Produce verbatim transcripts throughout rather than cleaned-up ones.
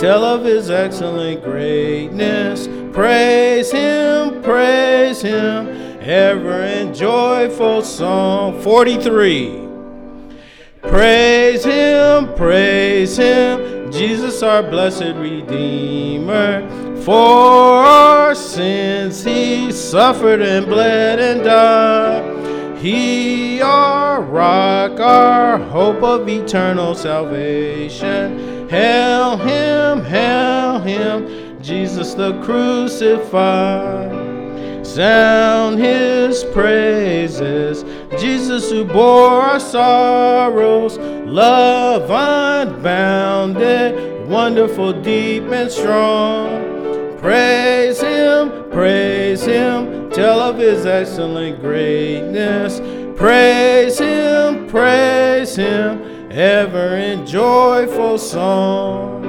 tell of his excellent greatness. Praise him, praise him, ever in joyful song. forty-three. Praise him, praise him, Jesus our blessed Redeemer. For our sins he suffered and bled and died. He our rock, our hope of eternal salvation. Hail him, hail him, Jesus the crucified. Sound his praises, Jesus who bore our sorrows. Love unbounded, wonderful, deep, and strong. Praise him, praise him, tell of his excellent greatness. Praise him, praise him, ever in joyful song.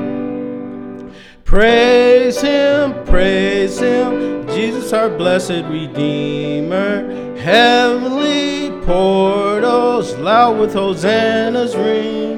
Praise him, praise him, Jesus our blessed Redeemer. Heavenly portals loud with hosannas ring.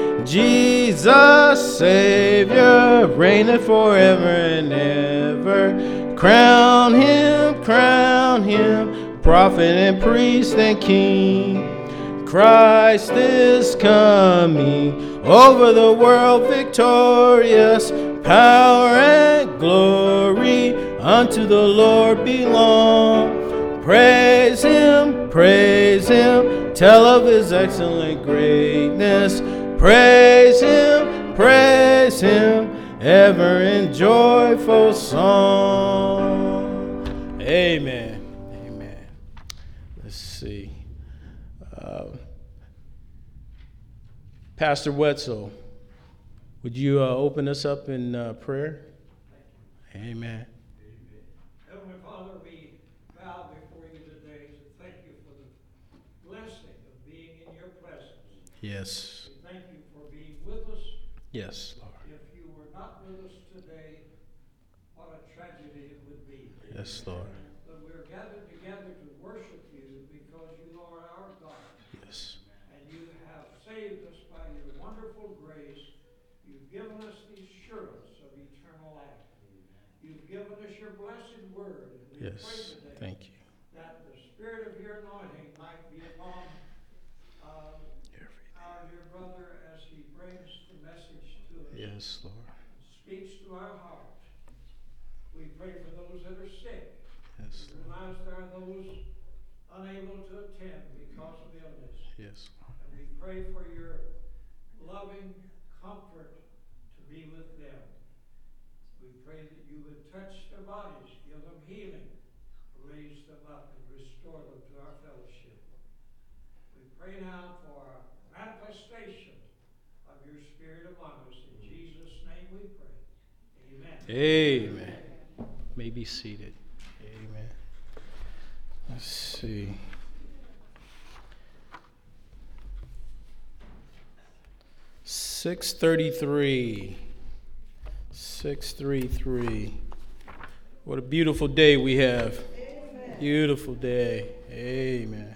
Jesus Savior reigneth forever and ever. Crown him, crown him, prophet and priest and king. Christ is coming over the world victorious. Power and glory unto the Lord belong. Praise him, praise him, tell of his excellent greatness. Praise him, praise him, ever in joyful song. Amen. Amen. Let's see. Uh, Pastor Wetzel, would you uh, open us up in uh, prayer? Amen. Amen. Heavenly Father, we bow before you today to thank you for the blessing of being in your presence. Yes. We thank you for being with us. Yes, Lord. If you were not with us today, what a tragedy it would be. Yes, Lord. But we're gathered together to worship you because you are our God. Yes. And you have saved us by your wonderful grace. You've given us the assurance of eternal life. You've given us your blessed word. And we Yes. pray today Thank you. that the spirit of your anointing might be upon uh, our dear brother as he brings the message to us. Yes, Lord. Speaks to our hearts. We pray for those that are sick. Yes, We realize there are those unable to attend because of illness. yes, Lord. And we pray for your loving comfort to be with them. We pray that you would touch their bodies, give them healing, raise them up, and restore them to our fellowship. We pray now for a manifestation of your Spirit among us. In Jesus' name we pray. Amen. Amen. May be seated. Amen. Let's see. six thirty-three. six thirty-three. What a beautiful day we have. Amen. Beautiful day. Amen.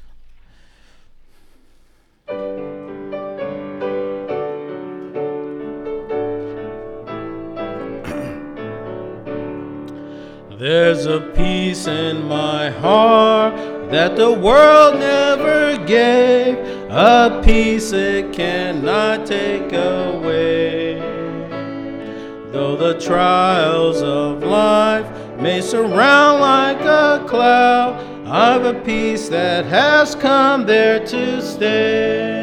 There's a peace in my heart that the world never gave, a peace it cannot take away. Though the trials of life may surround like a cloud, I've a peace that has come there to stay.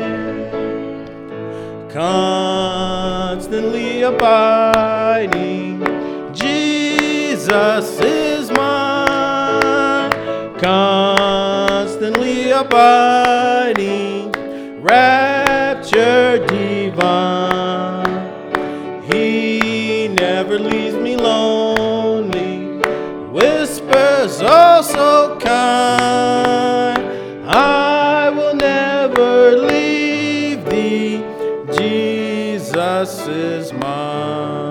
Constantly abiding, Jesus is mine. Constantly abiding, rapture divine. He never leaves me lonely, whispers oh so kind, I will never leave thee, Jesus is mine.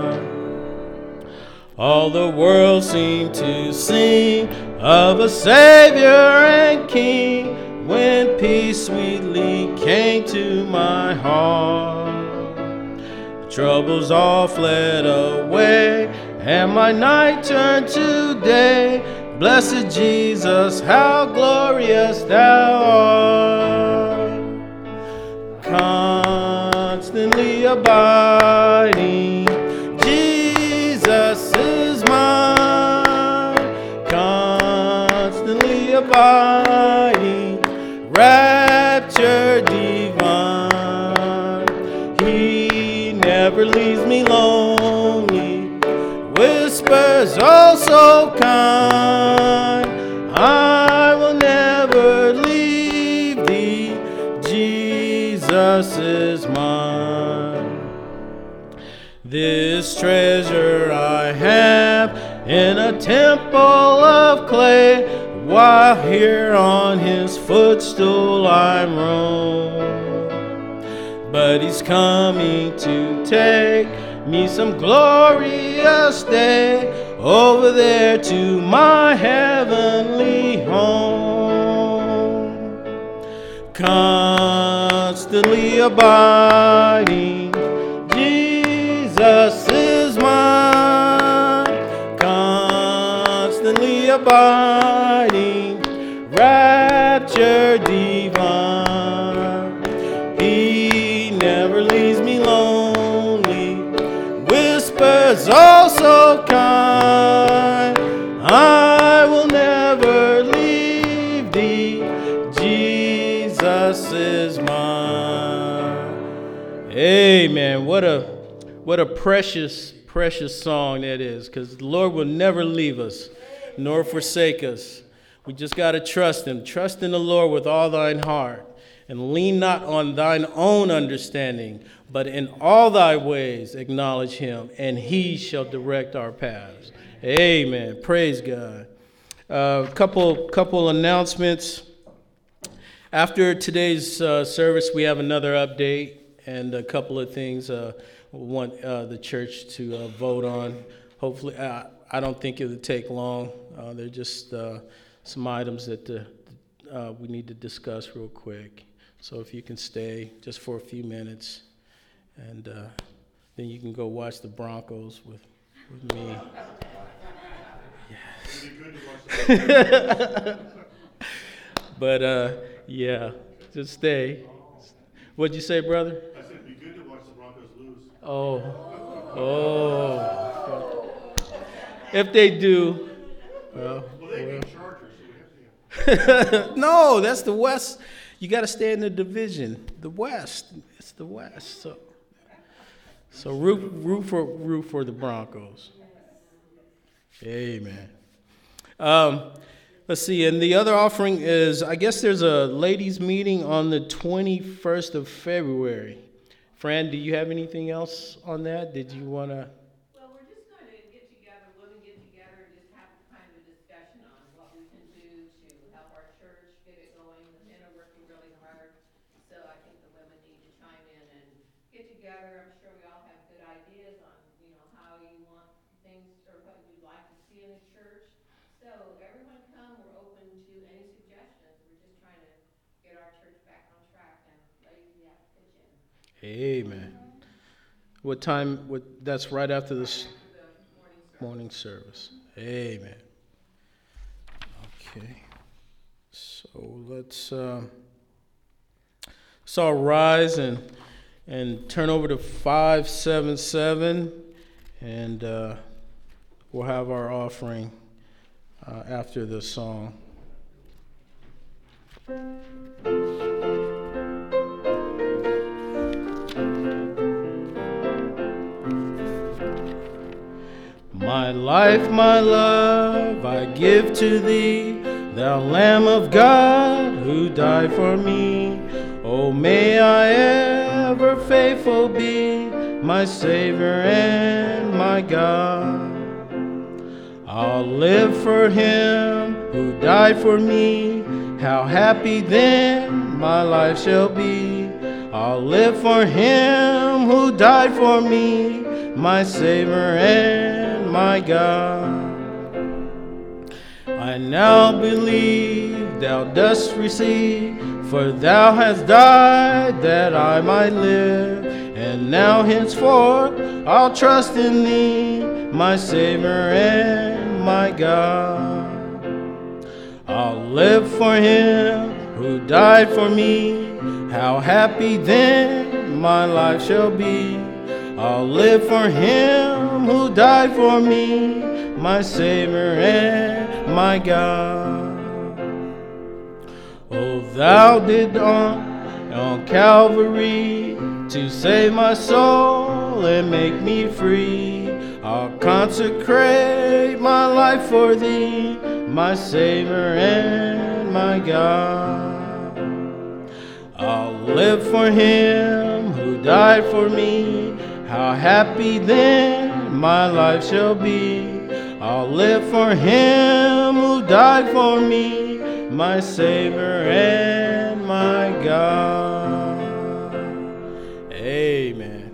All the world seemed to sing of a Savior and King, when peace sweetly came to my heart. troubles all fled away, and my night turned to day. Blessed Jesus, how glorious thou art, constantly abiding. Jesus is mine, constantly abiding, rapture divine. He never leaves me lonely, whispers oh so kind, I will never leave thee, Jesus is mine. This treasure I have in a temple of clay, while here on his footstool I roam. But he's coming to take me some glorious day over there to my heavenly home. Constantly abiding, Jesus is mine, constantly abiding, rapture divine. He never leaves me lonely, whispers oh so kind, I will never leave thee, Jesus is mine. Amen. What a what a precious, precious song that is, because the Lord will never leave us nor forsake us. We just got to trust him. Trust in the Lord with all thine heart, and lean not on thine own understanding, but in all thy ways acknowledge him, and he shall direct our paths. Amen. Praise God. A uh, couple, couple announcements. After today's uh, service, we have another update and a couple of things uh, we want uh, the church to uh, vote on. Hopefully, uh, I don't think it would take long. Uh, they're just uh, some items that the, uh, we need to discuss real quick. So if you can stay just for a few minutes, and uh, then you can go watch the Broncos with, with me. Yes. But uh, yeah, just stay. What'd you say, brother? I said it'd be good to watch the Broncos lose. Oh, oh. If they do, well. Well, they well. beat Chargers, so we have to. No, that's the West. You got to stay in the division, the West. It's the West. So, so root, root for root for the Broncos. Amen. Um, let's see. And the other offering is, I guess there's a ladies' meeting on the twenty-first of February. Fran, do you have anything else on that? Did you want to? Well, we're just going to get together, women get together, and just have kind of a discussion on what we can do to help our church get it going. The men are working really hard, so I think the women need to chime in and get together. I'm sure we all have good ideas on, you know, how you want things or what you'd like to see in the church. So everyone come, we're open to any suggestions. We're just trying to get our church back on track, and ladies, you have to pitch in. Amen. What time? What? That's right after this After the morning service. morning service. Amen. Okay. So let's uh, let's all rise and and turn over to five seven seven, and uh, we'll have our offering uh, after the song. My life, my love, I give to thee, thou Lamb of God, who died for me. Oh, may I ever faithful be, my Savior and my God. I'll live for him who died for me, how happy then my life shall be. I'll live for him who died for me, my Savior and my God. I now believe thou dost receive, for thou hast died that I might live, and And now henceforth I'll trust in thee, my Savior and my God. I'll live for him who died for me. How happy then my life shall be. I'll live for him who died for me, my Savior and my God. Oh, thou did on, on Calvary to save my soul and make me free. I'll consecrate my life for thee, my Savior and my God. I'll live for him who died for me. How happy then my life shall be. I'll live for him who died for me, my Savior and my God. Amen.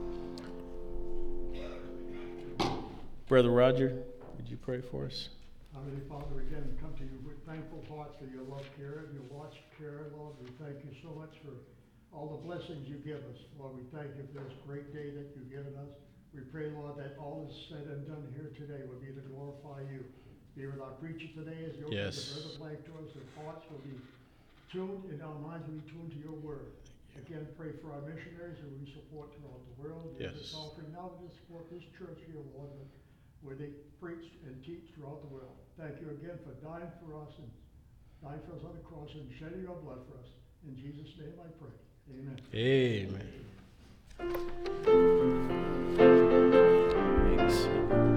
Brother Roger, would you pray for us? Heavenly Father, again, we come to you with thankful hearts for your love care and your watch care, Lord. We thank you so much for all the blessings you give us. Lord, we thank you for this great day that you've given us. We pray, Lord, that all is said and done here today will be to glorify you. Be with our preacher today as you open Yes. the word of life to us. Our hearts will be tuned and our minds will be tuned to your word. Again, pray for our missionaries who we support throughout the world. Give Yes. this offering now to support this church here, Lord, where they preach and teach throughout the world. Thank you again for dying for us and dying for us on the cross and shedding your blood for us. In Jesus' name I pray. Amen. Amen. Thanks.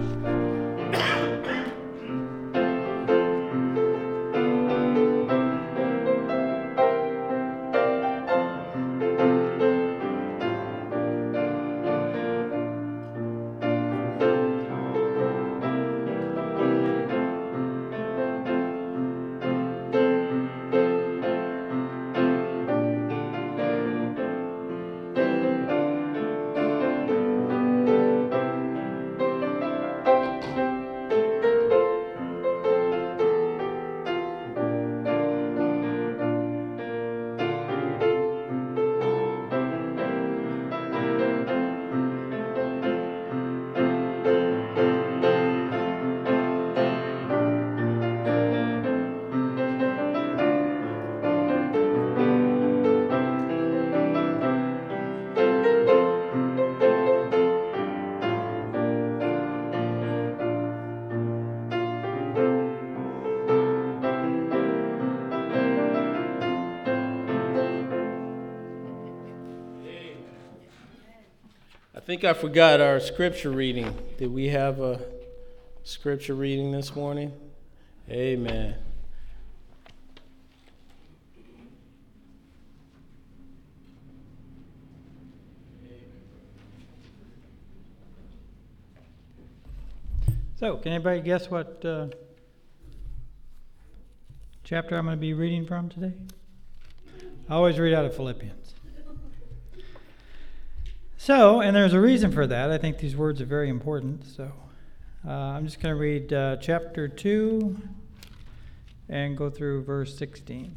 I think I forgot our scripture reading. Did we have a scripture reading this morning? Amen. So, can anybody guess what uh, chapter I'm going to be reading from today? I always read out of Philippians. So, and there's a reason for that. I think these words are very important. So, uh, I'm just going to read uh, chapter two and go through verse sixteen.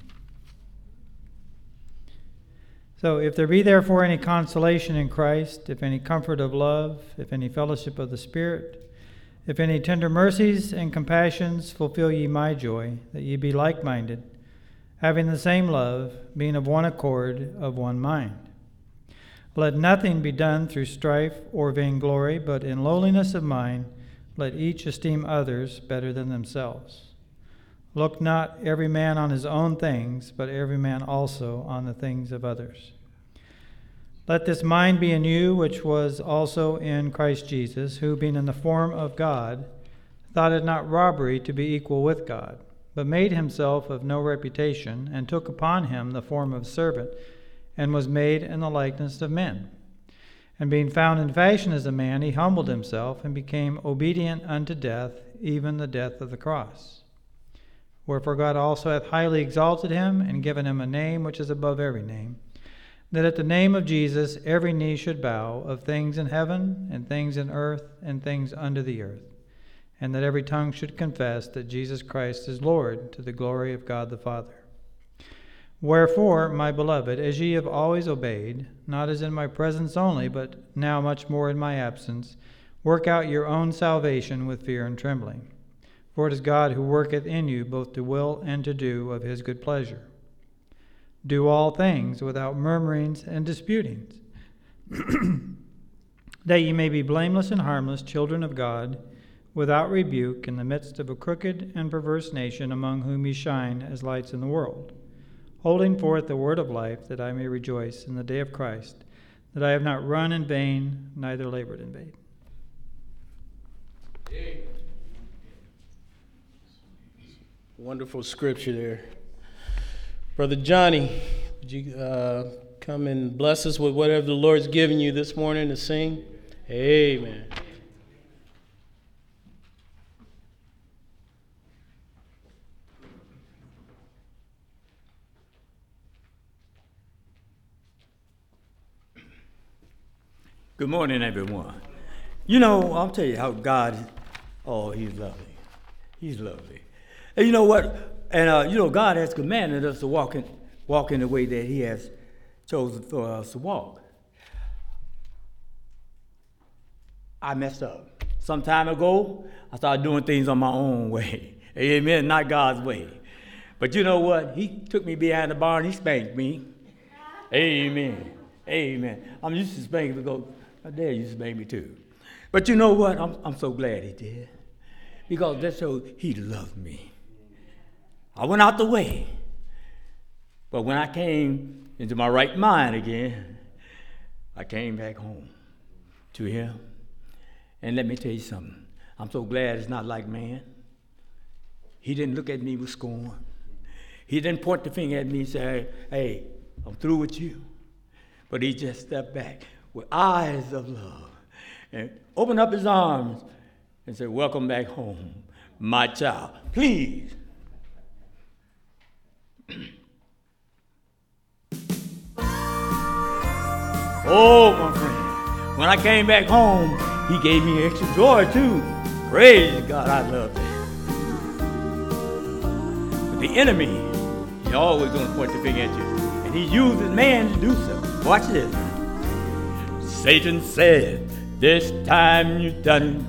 So, if there be therefore any consolation in Christ, if any comfort of love, if any fellowship of the Spirit, if any tender mercies and compassions, fulfill ye my joy, that ye be like-minded, having the same love, being of one accord, of one mind. Let nothing be done through strife or vainglory, but in lowliness of mind, let each esteem others better than themselves. Look not every man on his own things, but every man also on the things of others. Let this mind be in you, which was also in Christ Jesus, who, being in the form of God, thought it not robbery to be equal with God, but made himself of no reputation, and took upon him the form of servant, and was made in the likeness of men. And being found in fashion as a man, he humbled himself, and became obedient unto death, even the death of the cross. Wherefore God also hath highly exalted him, and given him a name which is above every name, that at the name of Jesus every knee should bow, of things in heaven, and things in earth, and things under the earth, and that every tongue should confess that Jesus Christ is Lord, to the glory of God the Father. Wherefore, my beloved, as ye have always obeyed, not as in my presence only, but now much more in my absence, work out your own salvation with fear and trembling. For it is God who worketh in you both to will and to do of his good pleasure. Do all things without murmurings and disputings, that ye may be blameless and harmless, children of God, without rebuke, in the midst of a crooked and perverse nation, among whom ye shine as lights in the world, holding forth the word of life, that I may rejoice in the day of Christ, that I have not run in vain, neither labored in vain. Wonderful scripture there. Brother Johnny, would you uh, come and bless us with whatever the Lord's given you this morning to sing? Amen. Good morning, everyone. You know, I'll tell you how God, oh, he's lovely. He's lovely. And you know what? And, uh, you know, God has commanded us to walk in, walk in the way that he has chosen for us to walk. I messed up. Some time ago, I started doing things on my own way. Amen, not God's way. But you know what? He took me behind the bar and he spanked me. Amen. Amen. I'm used to spanking because my dad used to spank me too. But you know what? I'm, I'm so glad he did. Because that showed he loved me. I went out the way. But when I came into my right mind again, I came back home to him. And let me tell you something. I'm so glad it's not like man. He didn't look at me with scorn. He didn't point the finger at me and say, hey, I'm through with you. But he just stepped back with eyes of love and opened up his arms and said, welcome back home, my child. Please. Oh, my friend, when I came back home, he gave me extra joy too. Praise God, I love that. But the enemy, he always going to point the finger at you. And he uses man to do so. Watch this. Satan said, this time you've done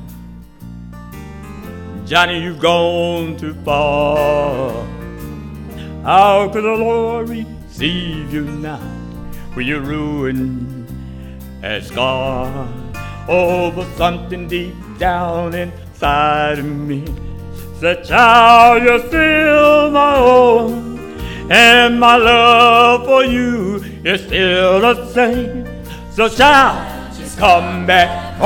it. Johnny, you've gone too far. How could the Lord receive you now when your ruin has gone? Oh, but something deep down inside of me said, child, you're still my own, and my love for you is still the same. So child, just come back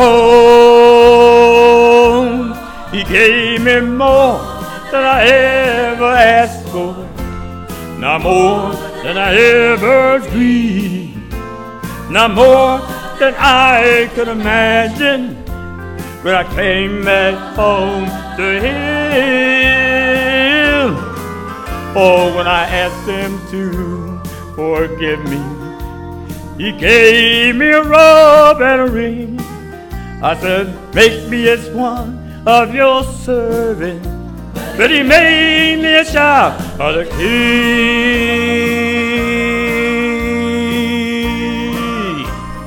home. He gave me more than I ever asked for, not more than I ever dreamed, not more than I could imagine. When I came back home to him, oh, when I asked him to forgive me, he gave me a robe and a ring. I said, make me as one of your servants. But he made me a child of the King.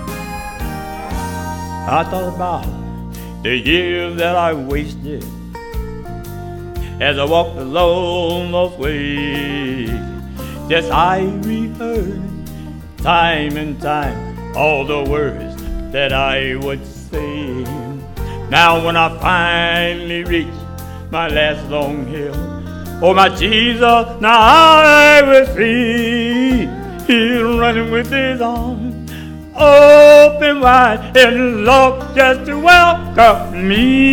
I thought about the years that I wasted as I walked alone those ways. Yes, I rehearsed time and time all the words that I would say. Now when I finally reached my last long hill, oh my Jesus, now I will see. He's running with his arms open wide and love just to welcome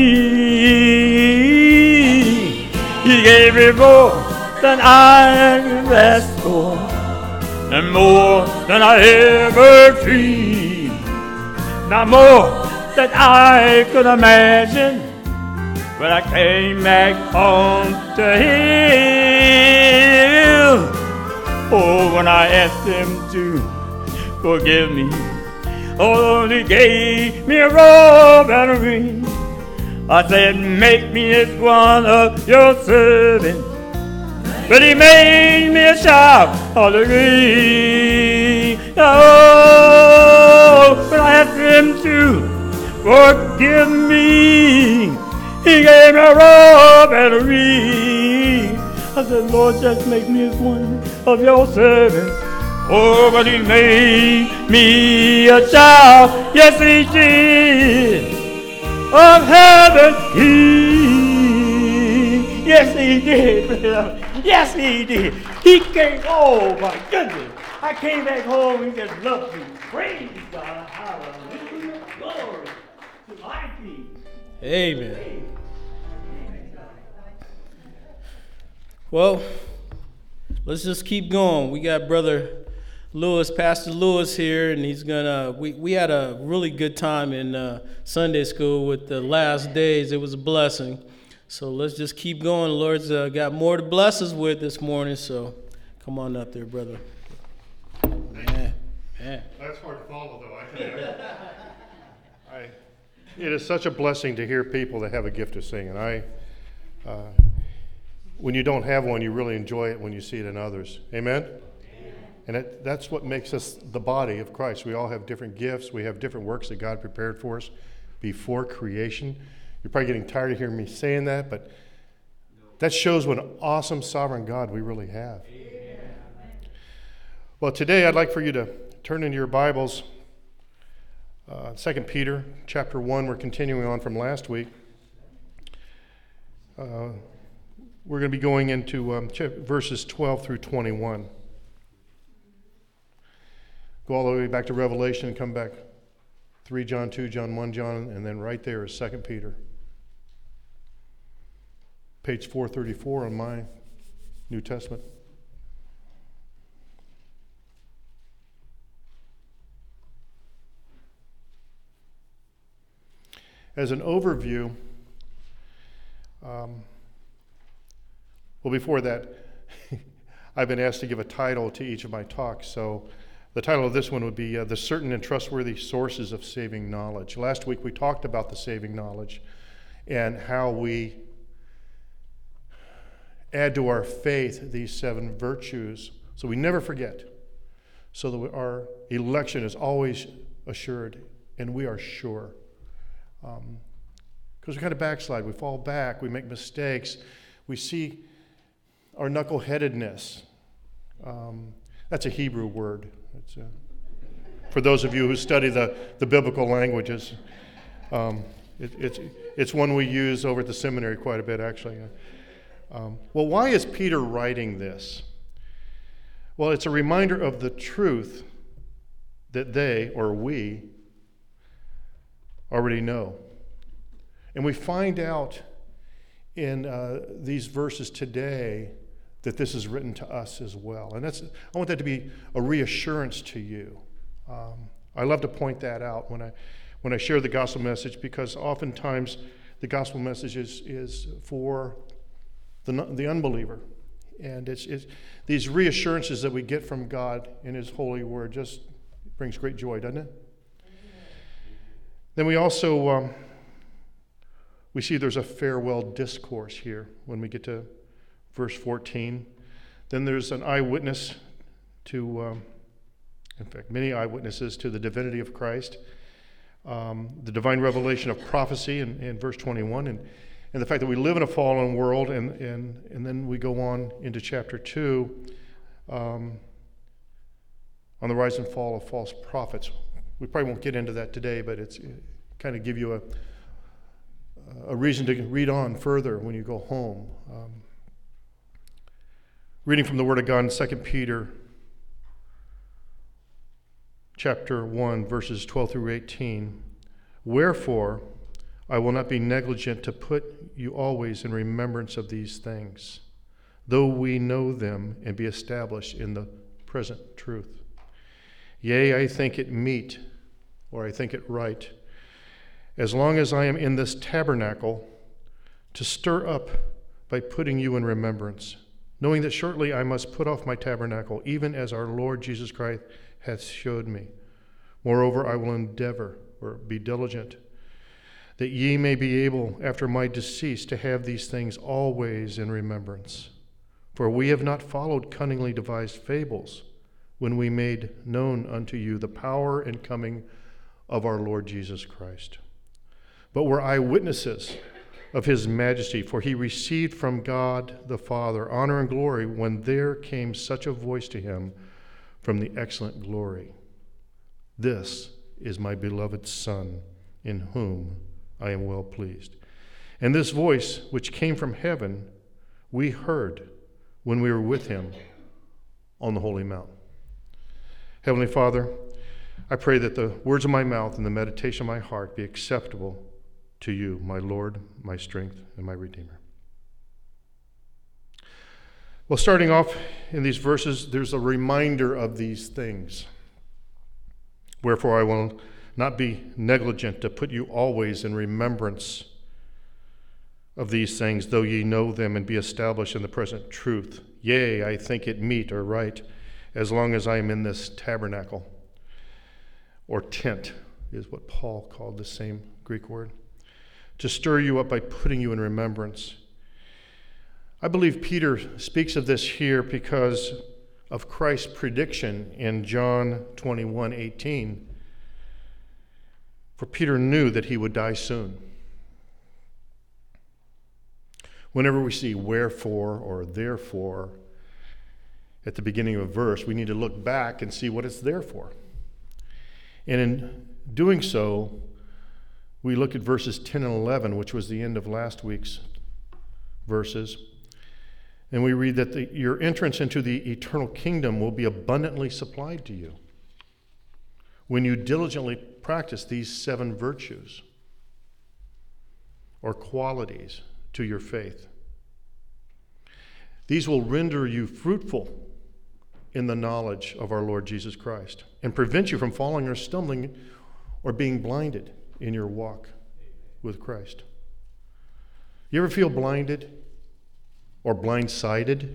me. He gave me more than I asked for, and more than I ever dreamed, not more than I could imagine. When I came back home to him, oh, when I asked him to forgive me, oh, he gave me a robe and a ring. I said, make me as one of your servants. but he made me a child of the green. Oh, but I asked him to forgive me. He gave me a robe and a ring. I said, Lord, just make me as one of your servants. Oh, but he made me a child. Yes, he did. Of heaven, he. Yes, he did. Yes, he did. He came. Oh, my goodness. I came back home. He just loved me. Praise God. Hallelujah. Glory to my King. Amen. Well, let's just keep going. We got Brother Lewis, Pastor Lewis here, and he's gonna. We, we had a really good time in uh, Sunday school with the last days. It was a blessing. So let's just keep going. The Lord's uh, got more to bless us with this morning. So come on up there, brother. Man, man. That's hard to follow, though. I tell you. I, it is such a blessing to hear people that have a gift of singing. I, uh, when you don't have one, you really enjoy it when you see it in others. Amen. And it, that's what makes us the body of Christ. We all have different gifts. We have different works that God prepared for us before creation. You're probably getting tired of hearing me saying that, but that shows what an awesome sovereign God we really have. Amen. Well, today I'd like for you to turn into your Bibles. Uh, Second Peter chapter one, we're continuing on from last week. Uh, we're going to be going into um, verses twelve through twenty-one. Go all the way back to Revelation and come back three John, two John, one John, and then right there is Second Peter. Page four thirty-four on my New Testament. As an overview, um, well, before that, I've been asked to give a title to each of my talks, so the title of this one would be uh, The Certain and Trustworthy Sources of Saving Knowledge. Last week we talked about the saving knowledge and how we add to our faith these seven virtues so we never forget, so that our election is always assured and we are sure. Because um, we kind of backslide, we fall back, we make mistakes, we see our knuckleheadedness. Um, that's a Hebrew word. It's, uh, for those of you who study the, the biblical languages, um, it, it's, it's one we use over at the seminary quite a bit, actually. Um, well, why is Peter writing this? Well, it's a reminder of the truth that they, or we, already know. And we find out in uh, these verses today that this is written to us as well. And that's, I want that to be a reassurance to you. Um, I love to point that out when I when I share the gospel message, because oftentimes the gospel message is, is for the, the unbeliever. And it's, it's these reassurances that we get from God in His holy word just brings great joy, doesn't it? Then we also, um, we see there's a farewell discourse here when we get to verse fourteen. Then there's an eyewitness to, um, in fact, many eyewitnesses to the divinity of Christ, um, the divine revelation of prophecy in, in verse twenty-one, and, and the fact that we live in a fallen world, and, and, and then we go on into chapter two, um, on the rise and fall of false prophets. We probably won't get into that today, but it's it kind of give you a, a reason to read on further when you go home. Um, Reading from the Word of God in Second Peter chapter one, verses twelve through eighteen. Wherefore, I will not be negligent to put you always in remembrance of these things, though we know them and be established in the present truth. Yea, I think it meet, or I think it right, as long as I am in this tabernacle, to stir up by putting you in remembrance, knowing that shortly I must put off my tabernacle, even as our Lord Jesus Christ hath showed me. Moreover, I will endeavor, or be diligent, that ye may be able, after my decease, to have these things always in remembrance. For we have not followed cunningly devised fables when we made known unto you the power and coming of our Lord Jesus Christ, but were eyewitnesses of his majesty, for he received from God the Father honor and glory when there came such a voice to him from the excellent glory. This is my beloved Son, in whom I am well pleased. And this voice, which came from heaven, we heard when we were with him on the holy mount. Heavenly Father, I pray that the words of my mouth and the meditation of my heart be acceptable to you, my Lord, my strength, and my Redeemer. Well, starting off in these verses, there's a reminder of these things. Wherefore I will not be negligent to put you always in remembrance of these things, though ye know them and be established in the present truth. Yea, I think it meet or right, as long as I am in this tabernacle, or tent is what Paul called the same Greek word, to stir you up by putting you in remembrance. I believe Peter speaks of this here because of Christ's prediction in John twenty-one eighteen. For Peter knew that he would die soon. Whenever we see wherefore or therefore at the beginning of a verse, we need to look back and see what it's there for. And in doing so, we look at verses ten and eleven, which was the end of last week's verses. And we read that the, your entrance into the eternal kingdom will be abundantly supplied to you when you diligently practice these seven virtues or qualities to your faith. These will render you fruitful in the knowledge of our Lord Jesus Christ and prevent you from falling or stumbling or being blinded in your walk with Christ. You ever feel blinded or blindsided?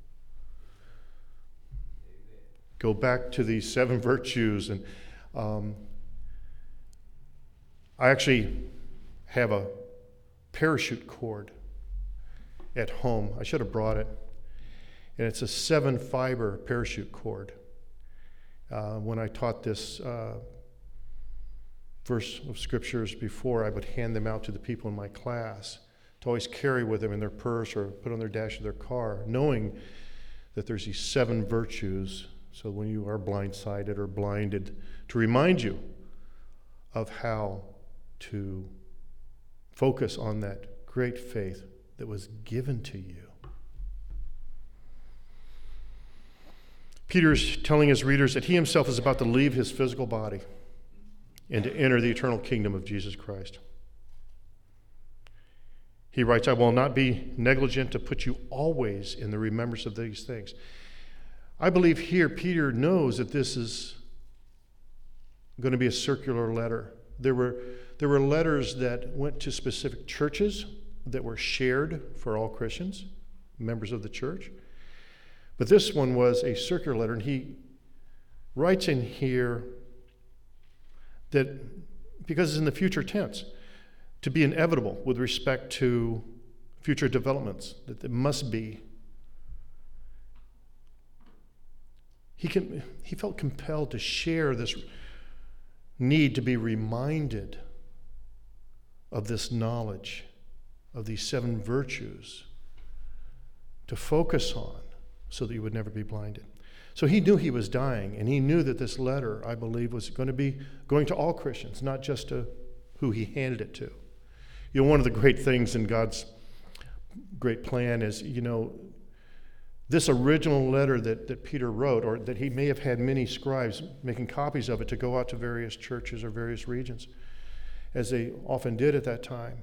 Go back to these seven virtues. And um, I actually have a parachute cord at home. I should have brought it. And it's a seven fiber parachute cord. Uh, when I taught this uh, verse of scriptures before, I would hand them out to the people in my class to always carry with them in their purse or put on their dash of their car, knowing that there's these seven virtues, so when you are blindsided or blinded, to remind you of how to focus on that great faith that was given to you. Peter's telling his readers that he himself is about to leave his physical body and to enter the eternal kingdom of Jesus Christ. He writes, I will not be negligent to put you always in the remembrance of these things. I believe here Peter knows that this is going to be a circular letter. There were, there were letters that went to specific churches that were shared for all Christians, members of the church. But this one was a circular letter, and he writes in here that, because it's in the future tense, to be inevitable with respect to future developments, that it must be. He, can, he felt compelled to share this need to be reminded of this knowledge, of these seven virtues, to focus on, so that you would never be blinded. So he knew he was dying, and he knew that this letter, I believe, was going to be going to all Christians, not just to who he handed it to. You know, one of the great things in God's great plan is, you know, this original letter that, that Peter wrote, or that he may have had many scribes making copies of it to go out to various churches or various regions, as they often did at that time.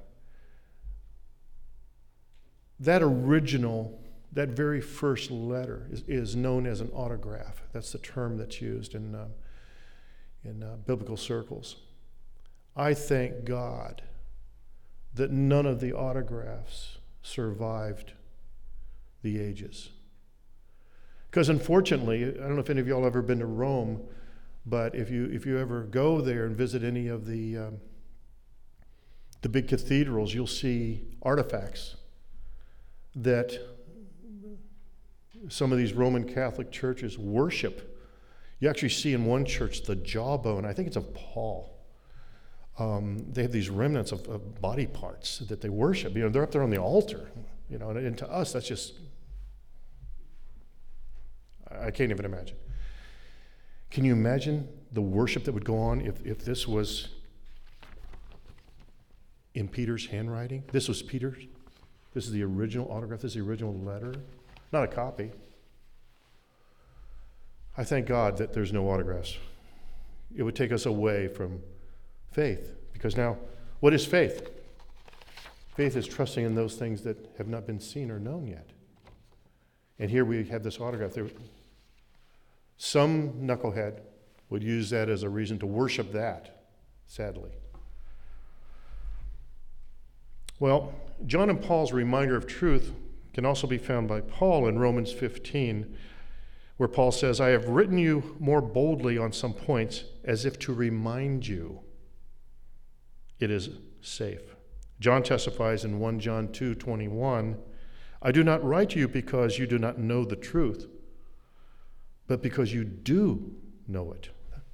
That original, that very first letter is, is known as an autograph. That's the term that's used in, uh, in uh, biblical circles. I thank God that none of the autographs survived the ages. Because unfortunately, I don't know if any of y'all ever been to Rome, but if you if you ever go there and visit any of the um, the big cathedrals, you'll see artifacts that some of these Roman Catholic churches worship. You actually see in one church the jawbone, I think it's of Paul. Um, they have these remnants of, of body parts that they worship. You know, they're up there on the altar. You know, and, and to us, that's just, I can't even imagine. Can you imagine the worship that would go on if, if this was in Peter's handwriting? This was Peter's. This is the original autograph. This is the original letter. Not a copy. I thank God that there's no autographs. It would take us away from faith. Because now, what is faith? Faith is trusting in those things that have not been seen or known yet. And here we have this autograph. There, some knucklehead would use that as a reason to worship that, sadly. Well, John and Paul's reminder of truth can also be found by Paul in Romans fifteen, where Paul says, I have written you more boldly on some points as if to remind you it is safe. John testifies in First John two twenty-one, I do not write to you because you do not know the truth, but because you do know it.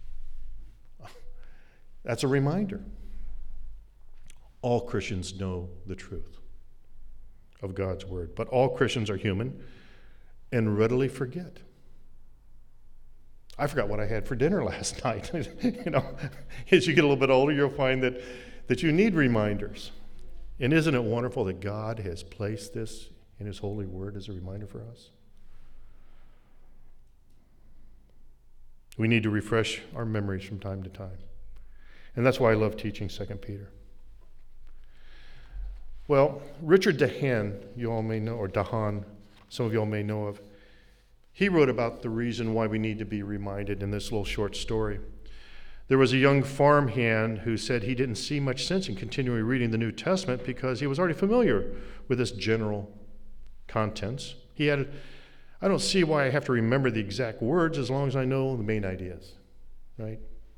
That's a reminder. All Christians know the truth of God's word, but all Christians are human and readily forget. I forgot what I had for dinner last night. You know, as you get a little bit older, you'll find that, that you need reminders. And isn't it wonderful that God has placed this in his holy word as a reminder for us? We need to refresh our memories from time to time. And that's why I love teaching Second Peter. Well, Richard Dehaene, you all may know, or Dehaene, some of you all may know of, he wrote about the reason why we need to be reminded in this little short story. There was a young farmhand who said he didn't see much sense in continuing reading the New Testament because he was already familiar with its general contents. He had, I don't see why I have to remember the exact words as long as I know the main ideas, right?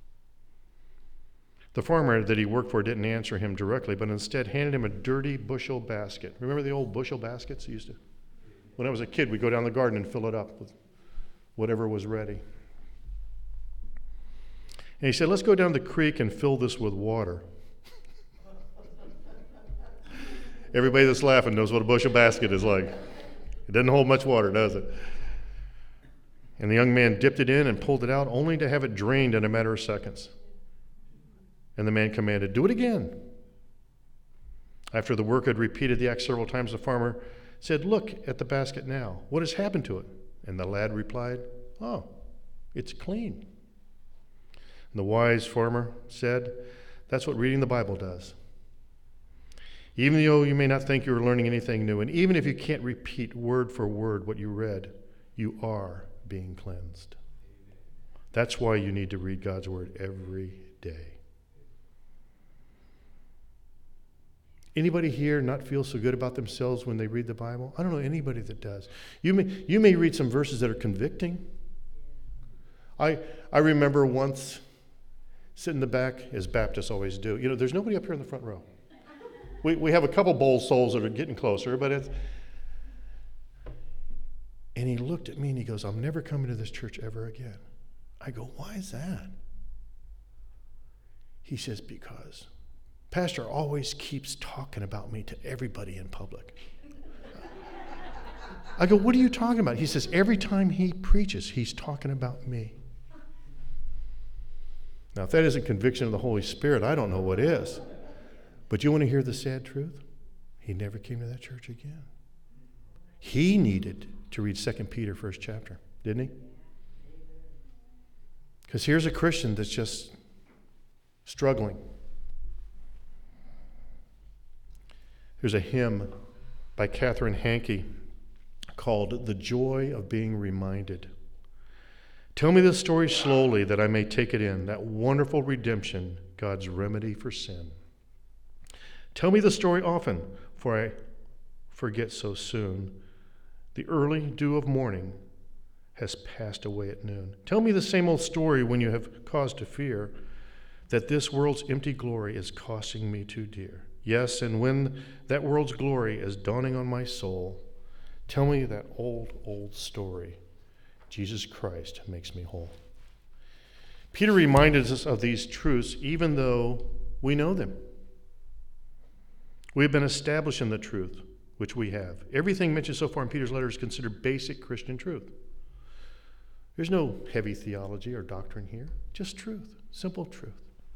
The farmer that he worked for didn't answer him directly, but instead handed him a dirty bushel basket. Remember the old bushel baskets you used to? When I was a kid, we'd go down the garden and fill it up with whatever was ready. And he said, let's go down the creek and fill this with water. Everybody that's laughing knows what a bushel basket is like. It doesn't hold much water, does it? And the young man dipped it in and pulled it out, only to have it drained in a matter of seconds. And the man commanded, do it again. After the worker had repeated the act several times, the farmer said, look at the basket now. What has happened to it? And the lad replied, oh, it's clean. And the wise farmer said, that's what reading the Bible does. Even though you may not think you're learning anything new, and even if you can't repeat word for word what you read, you are being cleansed. That's why you need to read God's word every day. Anybody here not feel so good about themselves when they read the Bible? I don't know anybody that does. You may, you may read some verses that are convicting. I, I remember once sitting in the back, as Baptists always do. You know, there's nobody up here in the front row. We, we have a couple bold souls that are getting closer, but it's... And he looked at me and he goes, I'm never coming to this church ever again. I go, why is that? He says, because Pastor always keeps talking about me to everybody in public. I go, what are you talking about? He says, every time he preaches, he's talking about me. Now, if that isn't conviction of the Holy Spirit, I don't know what is. But you want to hear the sad truth? He never came to that church again. He needed to read Second Peter, first chapter, didn't he? Because here's a Christian that's just struggling. There's a hymn by Catherine Hankey called The Joy of Being Reminded. Tell me the story slowly that I may take it in, that wonderful redemption, God's remedy for sin. Tell me the story often, for I forget so soon. The early dew of morning has passed away at noon. Tell me the same old story when you have cause to fear that this world's empty glory is costing me too dear. Yes, and when that world's glory is dawning on my soul, Tell me that old, old story. Jesus Christ makes me whole. Peter reminded us of these truths even though we know them. We have been established in the truth, which we have. Everything mentioned so far in Peter's letter is considered basic Christian truth. There's no heavy theology or doctrine here, just truth, simple truth.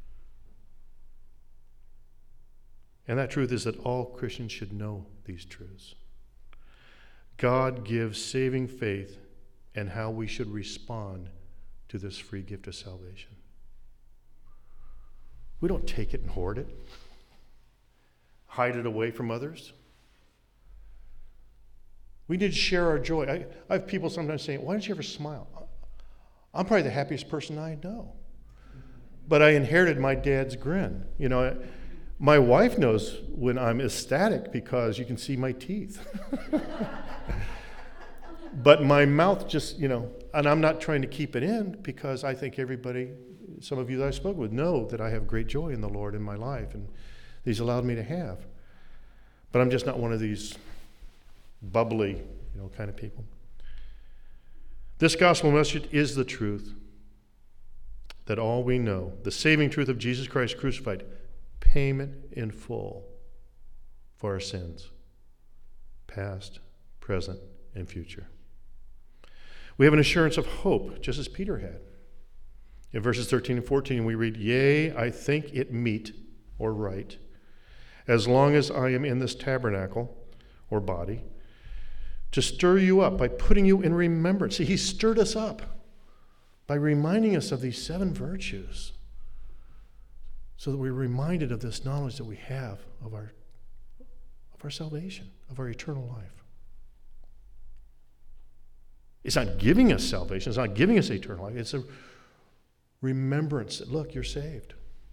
And that truth is that all Christians should know these truths. God gives saving faith and how we should respond to this free gift of salvation. We don't take it and hoard it, hide it away from others. We need to share our joy. I, I have people sometimes saying, why don't you ever smile? I'm probably the happiest person I know. But I inherited my dad's grin. You know, my wife knows when I'm ecstatic because you can see my teeth. But my mouth just, you know, and I'm not trying to keep it in because I think everybody, some of you that I spoke with, know that I have great joy in the Lord in my life, and He's allowed me to have. But I'm just not one of these bubbly, you know, kind of people. This gospel message is the truth that all we know, the saving truth of Jesus Christ crucified, payment in full for our sins, past, present, and future. We have an assurance of hope, just as Peter had. In verses thirteen and fourteen, we read, "Yea, I think it meet or right, as long as I am in this tabernacle or body, to stir you up by putting you in remembrance." See, He stirred us up by reminding us of these seven virtues so that we're reminded of this knowledge that we have of our, of our salvation, of our eternal life. It's not giving us salvation. It's not giving us eternal life. It's a remembrance that, look, you're saved.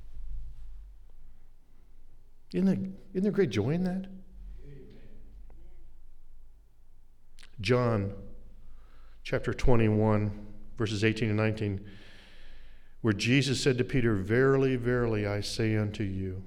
Isn't there, isn't there great joy in that? John chapter twenty-one, verses eighteen and nineteen, where Jesus said to Peter, "Verily, verily, I say unto you,"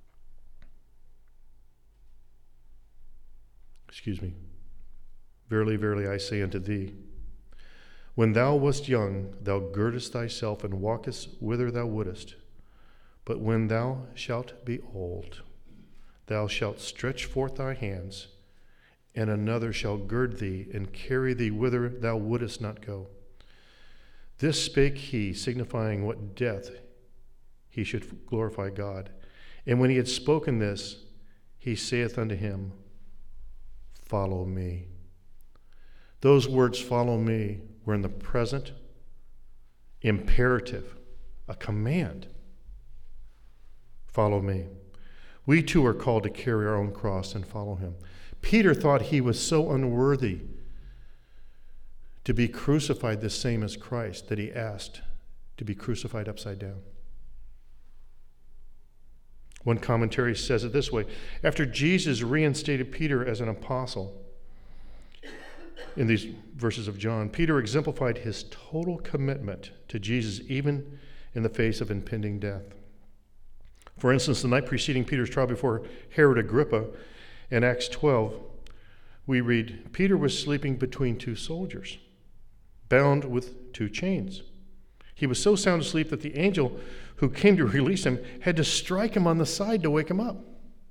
excuse me, "Verily, verily, I say unto thee, when thou wast young, thou girdest thyself and walkest whither thou wouldest. But when thou shalt be old, thou shalt stretch forth thy hands, and another shall gird thee and carry thee whither thou wouldest not go. This spake he, signifying what death he should glorify God. And when he had spoken this, he saith unto him, Follow me." Those words, "follow me," were in the present imperative, a command. Follow me. We too are called to carry our own cross and follow Him. Peter thought he was so unworthy to be crucified the same as Christ that he asked to be crucified upside down. One commentary says it this way: after Jesus reinstated Peter as an apostle, in these verses of John, Peter exemplified his total commitment to Jesus even in the face of impending death. For instance, the night preceding Peter's trial before Herod Agrippa, in Acts twelve, we read, Peter was sleeping between two soldiers, bound with two chains. He was so sound asleep that the angel who came to release him had to strike him on the side to wake him up.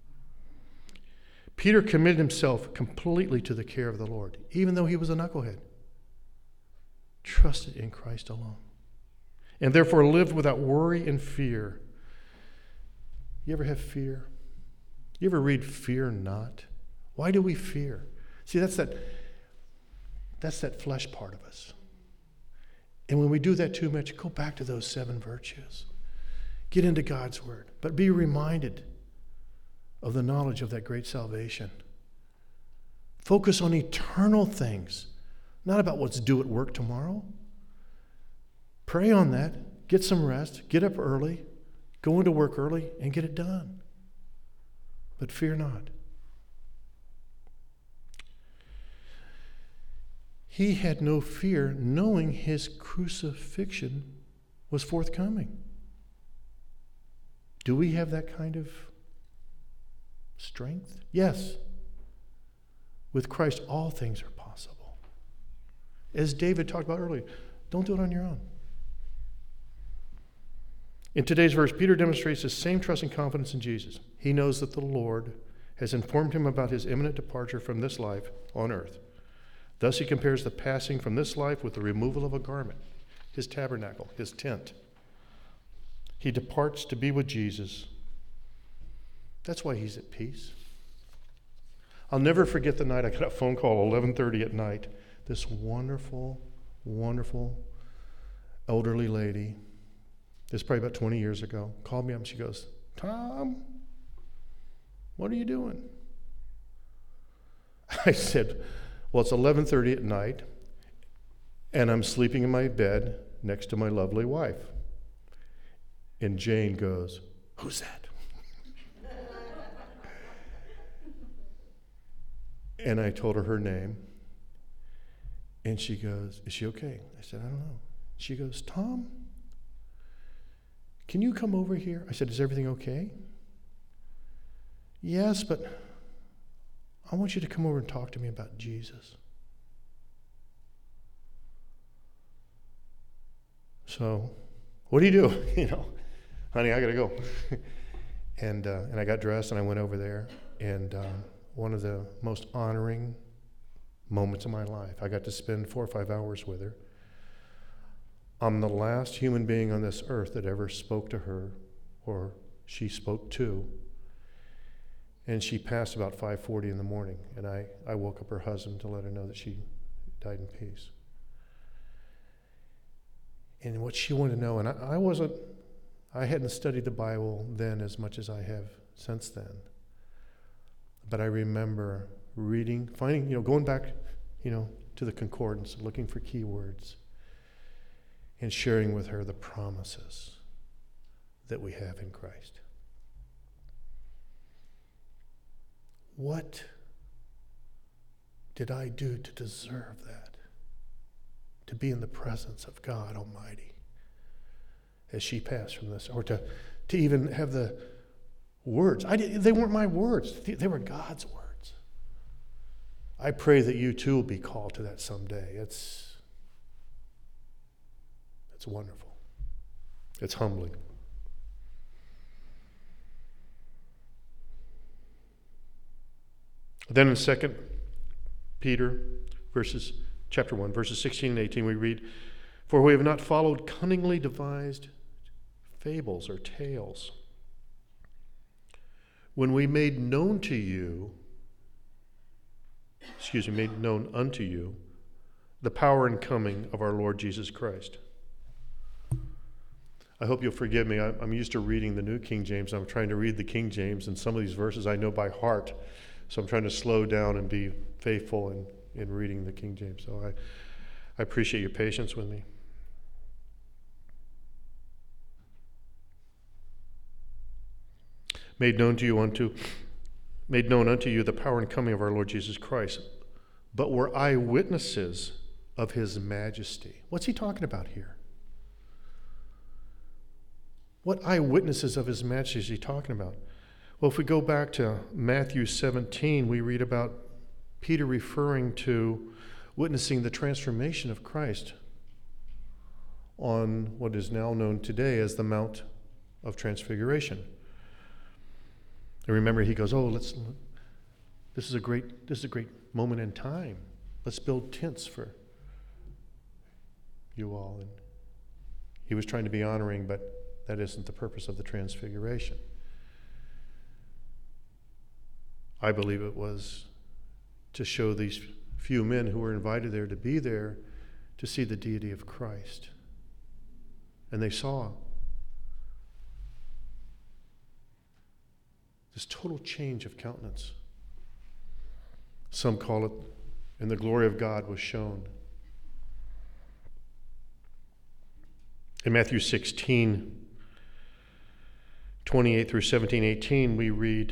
Peter committed himself completely to the care of the Lord, even though he was a knucklehead. Trusted in Christ alone, and therefore lived without worry and fear. You ever have fear? You ever read "fear not"? Why do we fear? See, that's that, that's that flesh part of us. And when we do that too much, go back to those seven virtues. Get into God's Word, but be reminded of the knowledge of that great salvation. Focus on eternal things, not about what's due at work tomorrow. Pray on that. Get some rest. Get up early. Go into work early and get it done. But fear not. He had no fear, knowing his crucifixion was forthcoming. Do we have that kind of strength? Yes. With Christ, all things are possible. As David talked about earlier, don't do it on your own. In today's verse, Peter demonstrates the same trust and confidence in Jesus. He knows that the Lord has informed him about his imminent departure from this life on earth. Thus he compares the passing from this life with the removal of a garment, his tabernacle, his tent. He departs to be with Jesus. That's why he's at peace. I'll never forget the night I got a phone call, eleven thirty at night. This wonderful, wonderful elderly lady, this is probably about twenty years ago, called me up and she goes, "Tom, what are you doing?" I said, "Well, it's eleven thirty at night, and I'm sleeping in my bed next to my lovely wife." And Jane goes, "Who's that?" And I told her her name. And she goes, "Is she okay?" I said, "I don't know." She goes, "Tom, can you come over here?" I said, "Is everything okay?" "Yes, but I want you to come over and talk to me about Jesus." So, what do you do? You know, honey, I got to go. and uh, and I got dressed and I went over there. And um, one of the most honoring moments of my life, I got to spend four or five hours with her. I'm the last human being on this earth that ever spoke to her or she spoke to. And she passed about five forty in the morning. And I, I woke up her husband to let her know that she died in peace. And what she wanted to know, and I, I wasn't, I hadn't studied the Bible then as much as I have since then. But I remember reading, finding, you know, going back, you know, to the concordance, looking for key words, and sharing with her the promises that we have in Christ. What did I do to deserve that? To be in the presence of God Almighty as she passed from this, or to, to even have the words. I did, they weren't my words. They were God's words. I pray that you too will be called to that someday. It's, it's wonderful. It's humbling. Then in Second Peter, verses chapter one, verses sixteen and eighteen, we read, "For we have not followed cunningly devised fables or tales. When we made known to you, excuse me, made known unto you, the power and coming of our Lord Jesus Christ." I hope you'll forgive me. I'm used to reading the New King James. I'm trying to read the King James, and some of these verses I know by heart. So I'm trying to slow down and be faithful in, in reading the King James. So I, I appreciate your patience with me. Made known to you unto, made known unto you the power and coming of our Lord Jesus Christ, but were eyewitnesses of his majesty. What's he talking about here? What eyewitnesses of his majesty is he talking about? Well, if we go back to Matthew seventeen, we read about Peter referring to witnessing the transformation of Christ on what is now known today as the Mount of Transfiguration. And remember, he goes, "Oh, let's. This is a great. This is a great moment in time. Let's build tents for you all." And he was trying to be honoring, but that isn't the purpose of the Transfiguration. I believe it was to show these few men who were invited there to be there to see the deity of Christ. And they saw this total change of countenance. Some call it, and the glory of God was shown. In Matthew sixteen, twenty-eight through seventeen, eighteen, we read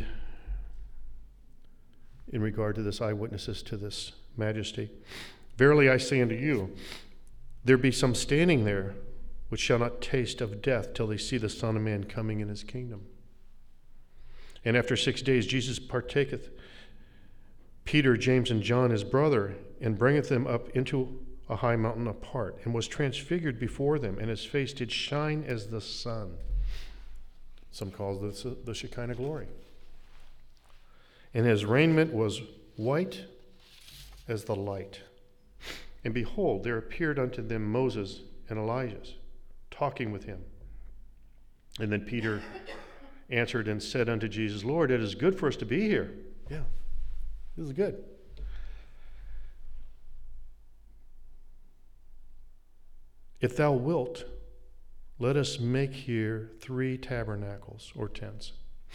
in regard to this eyewitnesses to this majesty, "Verily I say unto you, there be some standing there which shall not taste of death till they see the Son of Man coming in his kingdom. And after six days Jesus partaketh, Peter, James, and John his brother, and bringeth them up into a high mountain apart, and was transfigured before them, and his face did shine as the sun. Some call this the Shekinah glory. And his raiment was white as the light. And behold, there appeared unto them Moses and Elijah, talking with him. And then Peter answered and said unto Jesus, Lord, it is good for us to be here. Yeah, this is good. If thou wilt, let us make here three tabernacles or tents,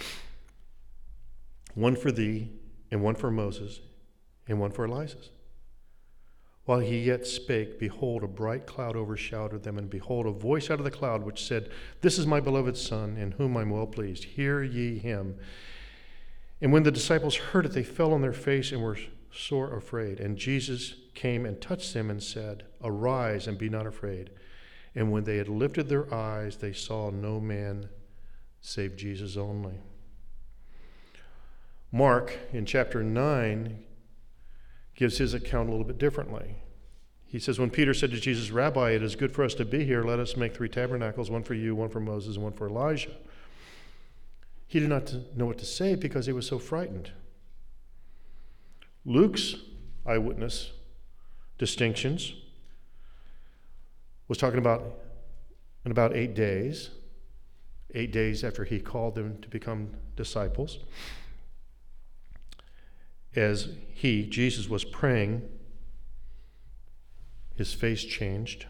one for thee, and one for Moses, and one for Elijah. While he yet spake, behold, a bright cloud overshadowed them, and behold, a voice out of the cloud which said, This is my beloved Son, in whom I am well pleased. Hear ye him. And when the disciples heard it, they fell on their face and were sore afraid. And Jesus came and touched them and said, Arise and be not afraid. And when they had lifted their eyes, they saw no man save Jesus only. Mark, in chapter nine, gives his account a little bit differently. He says, when Peter said to Jesus, Rabbi, it is good for us to be here. Let us make three tabernacles, one for you, one for Moses, and one for Elijah. He did not know what to say because he was so frightened. Luke's eyewitness distinctions was talking about in about eight days, eight days after he called them to become disciples. As he, Jesus, was praying, his face changed.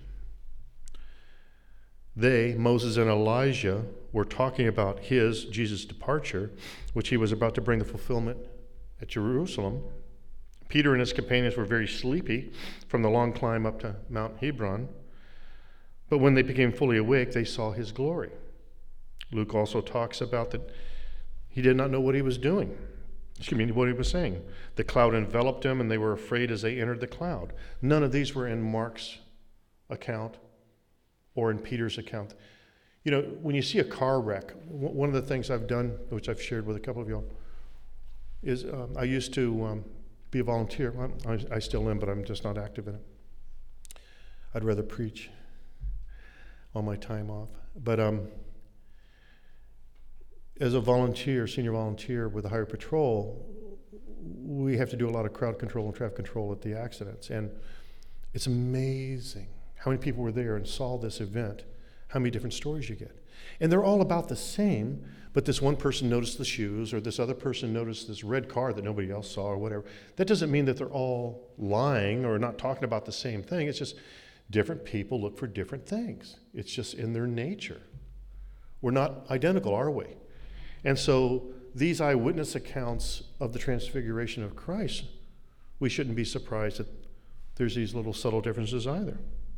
They, Moses and Elijah, were talking about his, Jesus' departure, which he was about to bring the fulfillment at Jerusalem. Peter and his companions were very sleepy from the long climb up to Mount Hebron. But when they became fully awake, they saw his glory. Luke also talks about that he did not know what he was doing. Excuse me, what he was saying. The cloud enveloped them, and they were afraid as they entered the cloud. None of these were in Mark's account or in Peter's account. You know, when you see a car wreck, one of the things I've done, which I've shared with a couple of y'all, is um, I used to um, be a volunteer. I, I still am, but I'm just not active in it. I'd rather preach on my time off. But um, as a volunteer, senior volunteer with the Highway Patrol, we have to do a lot of crowd control and traffic control at the accidents. And it's amazing how many people were there and saw this event, how many different stories you get. And they're all about the same, but this one person noticed the shoes, or this other person noticed this red car that nobody else saw, or whatever. That doesn't mean that they're all lying or not talking about the same thing. It's just different people look for different things. It's just in their nature. We're not identical, are we? And so these eyewitness accounts of the transfiguration of Christ, we shouldn't be surprised that there's these little subtle differences either.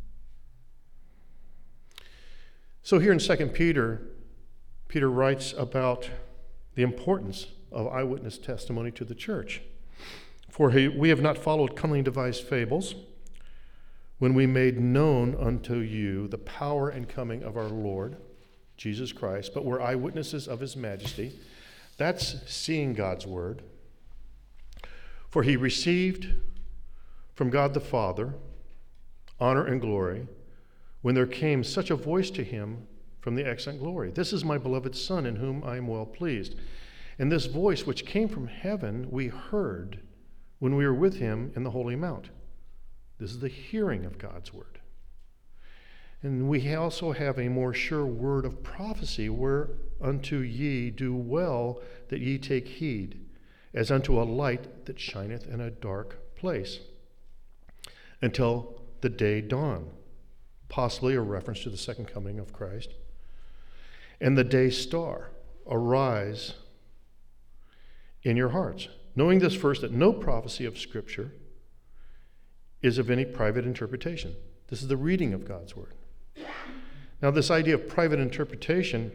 So here in Second Peter, Peter writes about the importance of eyewitness testimony to the church. For he, we have not followed cunningly devised fables when we made known unto you the power and coming of our Lord Jesus Christ, but we're eyewitnesses of his majesty. That's seeing God's word. For he received from God the Father honor and glory when there came such a voice to him from the excellent glory. This is my beloved Son, in whom I am well pleased. And this voice which came from heaven we heard when we were with him in the holy mount. This is the hearing of God's word. And we also have a more sure word of prophecy, whereunto ye do well that ye take heed, as unto a light that shineth in a dark place, until the day dawn, possibly a reference to the second coming of Christ, and the day star arise in your hearts, knowing this first, that no prophecy of Scripture is of any private interpretation. This is the reading of God's word. Now, this idea of private interpretation,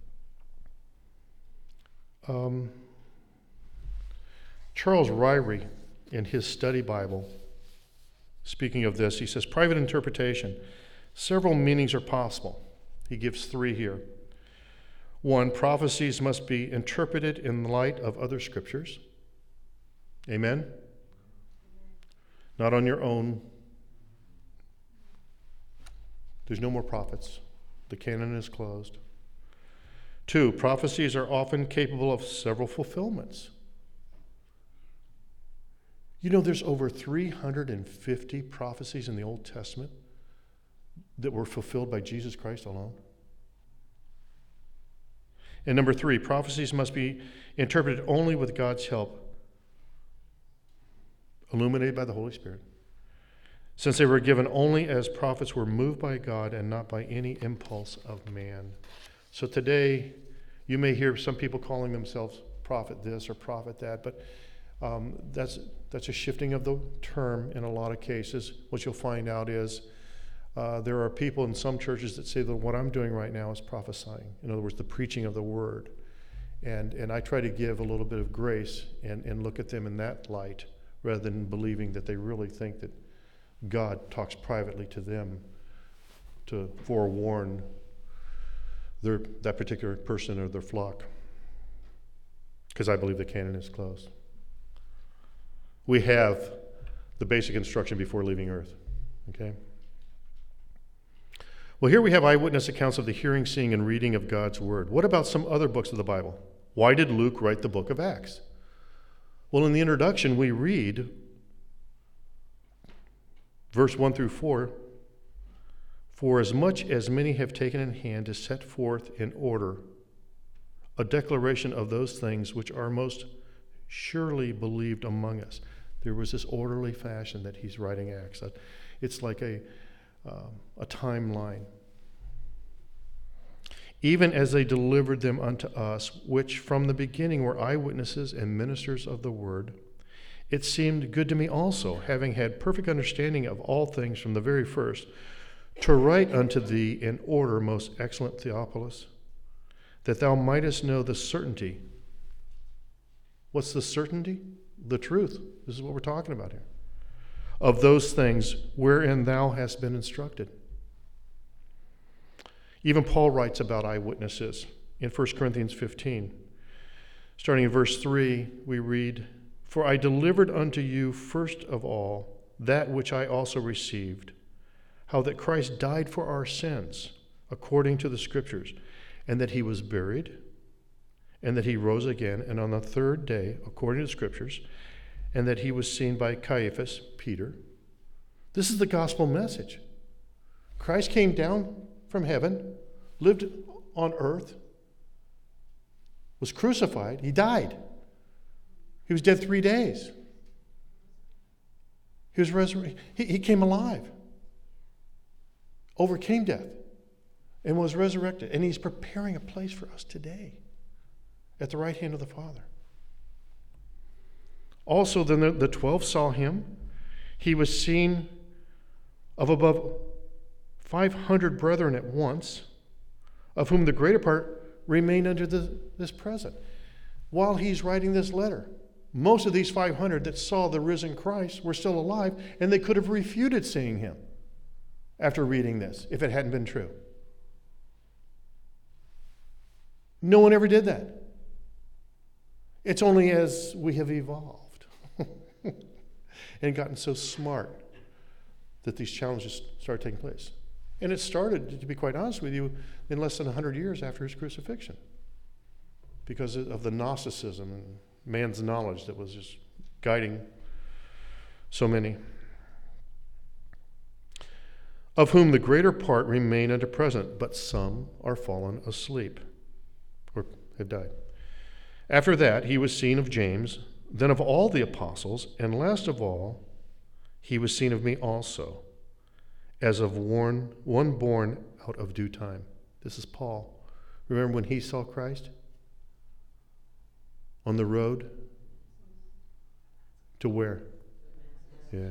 um, Charles Ryrie, in his study Bible, speaking of this, he says, private interpretation, several meanings are possible. He gives three here. One, prophecies must be interpreted in light of other scriptures. Amen? not on your own. There's no more prophets. The canon is closed. Two, prophecies are often capable of several fulfillments. You know, there's over three hundred fifty prophecies in the Old Testament that were fulfilled by Jesus Christ alone. And number three, prophecies must be interpreted only with God's help, illuminated by the Holy Spirit, since they were given only as prophets were moved by God and not by any impulse of man. So today, you may hear some people calling themselves prophet this or prophet that, but um, that's that's a shifting of the term in a lot of cases. What you'll find out is uh, there are people in some churches that say that what I'm doing right now is prophesying. In other words, the preaching of the word. And and I try to give a little bit of grace and, and look at them in that light rather than believing that they really think that God talks privately to them to forewarn their, that particular person or their flock. Because I believe the canon is closed. We have the basic instruction before leaving earth. Okay? Well, here we have eyewitness accounts of the hearing, seeing, and reading of God's word. What about some other books of the Bible? Why did Luke write the book of Acts? Well, in the introduction, we read verse one through four, for as much as many have taken in hand to set forth in order a declaration of those things which are most surely believed among us. There was this orderly fashion that he's writing Acts. It's like a, um, a timeline. Even as they delivered them unto us, which from the beginning were eyewitnesses and ministers of the word, it seemed good to me also, having had perfect understanding of all things from the very first, to write unto thee in order, most excellent Theophilus, that thou mightest know the certainty. What's the certainty? The truth. This is what we're talking about here. Of those things wherein thou hast been instructed. Even Paul writes about eyewitnesses in First Corinthians fifteen. Starting in verse three, we read, for I delivered unto you first of all that which I also received, how that Christ died for our sins, according to the Scriptures, and that he was buried, and that he rose again, and on the third day, according to the Scriptures, and that he was seen by Caiaphas, Peter. This is the gospel message. Christ came down from heaven, lived on earth, was crucified, he died. He was dead three days. He was resurrected. He, he came alive, overcame death, and was resurrected. And he's preparing a place for us today at the right hand of the Father. Also, then the, the twelve saw him. He was seen of above five hundred brethren at once, of whom the greater part remain unto the, this present. While he's writing this letter, most of these five hundred that saw the risen Christ were still alive, and they could have refuted seeing him after reading this if it hadn't been true. No one ever did that. It's only as we have evolved and gotten so smart that these challenges started taking place. And it started, to be quite honest with you, in less than one hundred years after his crucifixion, because of the Gnosticism and man's knowledge that was just guiding so many. Of whom the greater part remain unto present, but some are fallen asleep, or have died. After that, he was seen of James, then of all the apostles, and last of all, he was seen of me also, as of one, one born out of due time. This is Paul. Remember when he saw Christ on the road to where? Yeah.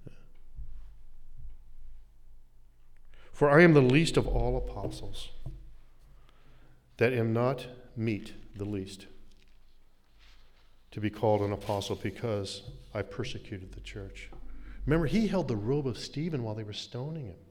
For I am the least of all apostles, that am not meet the least to be called an apostle, because I persecuted the church. Remember, he held the robe of Stephen while they were stoning him.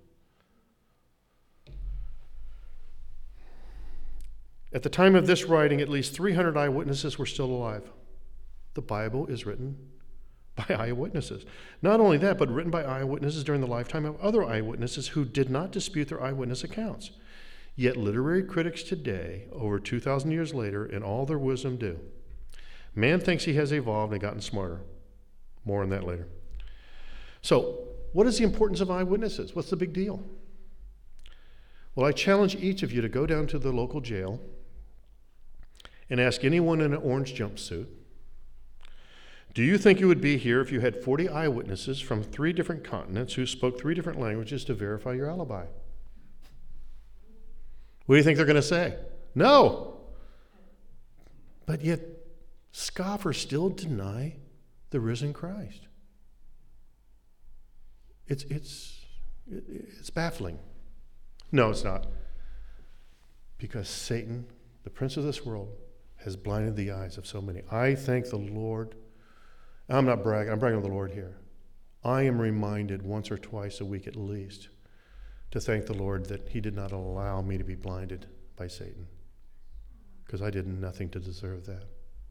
At the time of this writing, at least three hundred eyewitnesses were still alive. The Bible is written by eyewitnesses. Not only that, but written by eyewitnesses during the lifetime of other eyewitnesses who did not dispute their eyewitness accounts. Yet literary critics today, over two thousand years later, in all their wisdom do. Man thinks he has evolved and gotten smarter. More on that later. So, what is the importance of eyewitnesses? What's the big deal? Well, I challenge each of you to go down to the local jail and ask anyone in an orange jumpsuit, do you think you would be here if you had forty eyewitnesses from three different continents who spoke three different languages to verify your alibi? What do you think they're going to say? No. But yet, scoffers still deny the risen Christ. It's, it's, it's baffling. No, it's not. Because Satan, the prince of this world, has blinded the eyes of so many. I thank the Lord. I'm not bragging. I'm bragging on the Lord here. I am reminded once or twice a week at least to thank the Lord that he did not allow me to be blinded by Satan, because I did nothing to deserve that.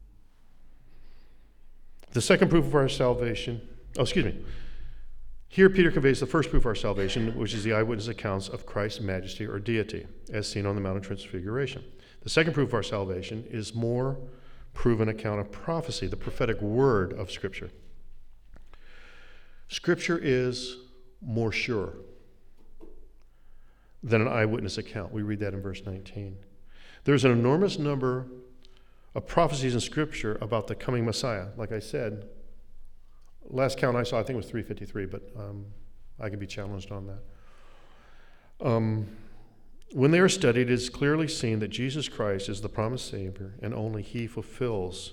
The second proof of our salvation, oh, excuse me. Here Peter conveys the first proof of our salvation, which is the eyewitness accounts of Christ's majesty or deity, as seen on the Mount of Transfiguration. The second proof of our salvation is more proven account of prophecy, the prophetic word of Scripture. Scripture is more sure than an eyewitness account. We read that in verse nineteen. There's an enormous number of prophecies in Scripture about the coming Messiah. Like I said, last count I saw, I think it was three fifty-three, but um, I can be challenged on that. Um, when they are studied, it is clearly seen that Jesus Christ is the promised Savior, and only he fulfills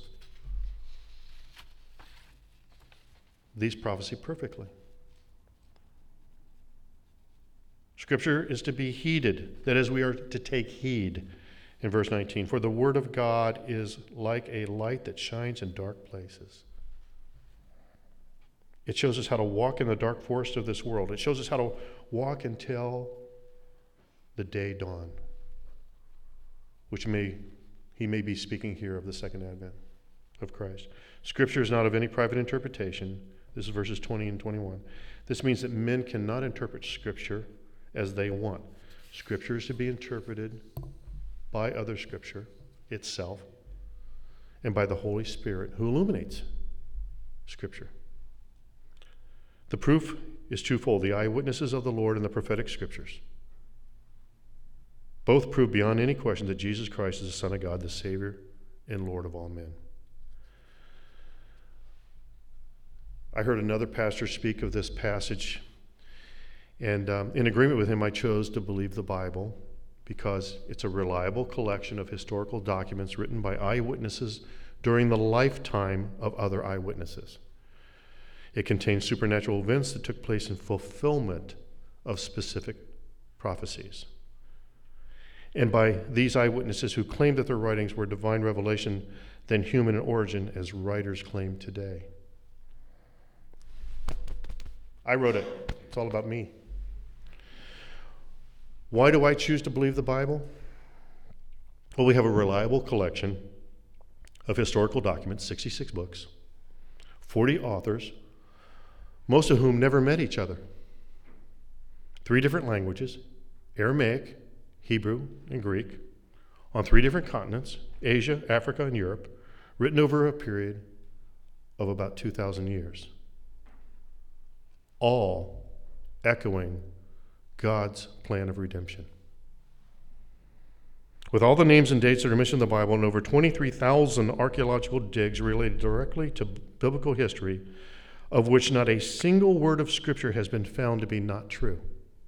these prophecies perfectly. Scripture is to be heeded, that is, we are to take heed in verse nineteen. For the word of God is like a light that shines in dark places. It shows us how to walk in the dark forest of this world. It shows us how to walk until the day dawn, which may he may be speaking here of the second advent of Christ. Scripture is not of any private interpretation. This is verses twenty and twenty-one. This means that men cannot interpret Scripture as they want. Scripture is to be interpreted by other Scripture itself and by the Holy Spirit who illuminates Scripture. The proof is twofold: the eyewitnesses of the Lord and the prophetic Scriptures. Both prove beyond any question that Jesus Christ is the Son of God, the Savior and Lord of all men. I heard another pastor speak of this passage, and um, in agreement with him, I chose to believe the Bible because it's a reliable collection of historical documents written by eyewitnesses during the lifetime of other eyewitnesses. It contains supernatural events that took place in fulfillment of specific prophecies. And by these eyewitnesses who claimed that their writings were divine revelation than human in origin, as writers claim today. I wrote it. It's all about me. Why do I choose to believe the Bible? Well, we have a reliable collection of historical documents, sixty-six books, forty authors, most of whom never met each other. Three different languages, Aramaic, Hebrew, and Greek, on three different continents, Asia, Africa, and Europe, written over a period of about two thousand years, all echoing God's plan of redemption. With all the names and dates that are mentioned in the Bible and over twenty-three thousand archaeological digs related directly to biblical history, of which not a single word of Scripture has been found to be not true.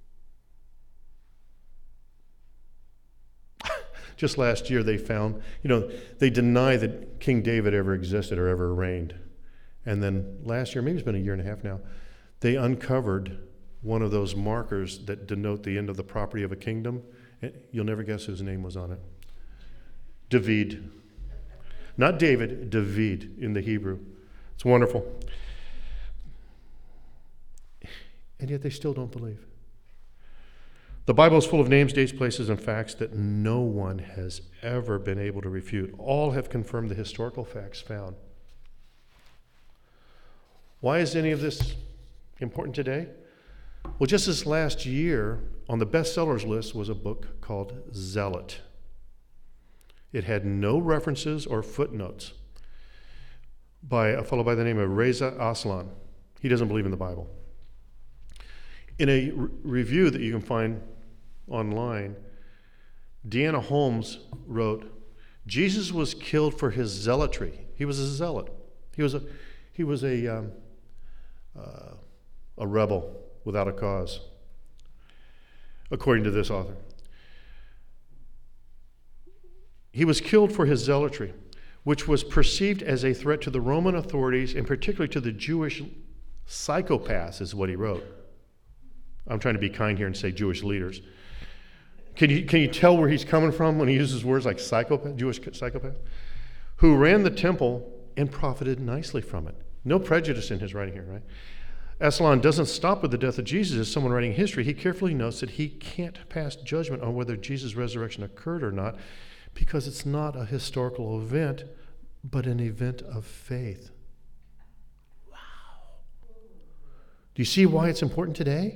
Just last year they found, you know, they deny that King David ever existed or ever reigned. And then last year, maybe it's been a year and a half now, they uncovered one of those markers that denote the end of the property of a kingdom. And you'll never guess whose name was on it. David. Not David, David in the Hebrew. It's wonderful. And yet they still don't believe. The Bible is full of names, dates, places, and facts that no one has ever been able to refute. All have confirmed the historical facts found. Why is any of this important today? Well, just this last year, on the bestsellers list was a book called Zealot. It had no references or footnotes by a fellow by the name of Reza Aslan. He doesn't believe in the Bible. In a re- review that you can find online, Deanna Holmes wrote, Jesus was killed for his zealotry. He was a zealot. He was a, he was a, um, uh, a rebel without a cause, according to this author. He was killed for his zealotry, which was perceived as a threat to the Roman authorities and particularly to the Jewish psychopaths, is what he wrote. I'm trying to be kind here and say Jewish leaders. Can you, can you tell where he's coming from when he uses words like psychopath, Jewish psychopath? Who ran the temple and profited nicely from it. No prejudice in his writing here, right? Aslan doesn't stop with the death of Jesus as someone writing history. He carefully notes that he can't pass judgment on whether Jesus' resurrection occurred or not because it's not a historical event, but an event of faith. Wow. Do you see why it's important today?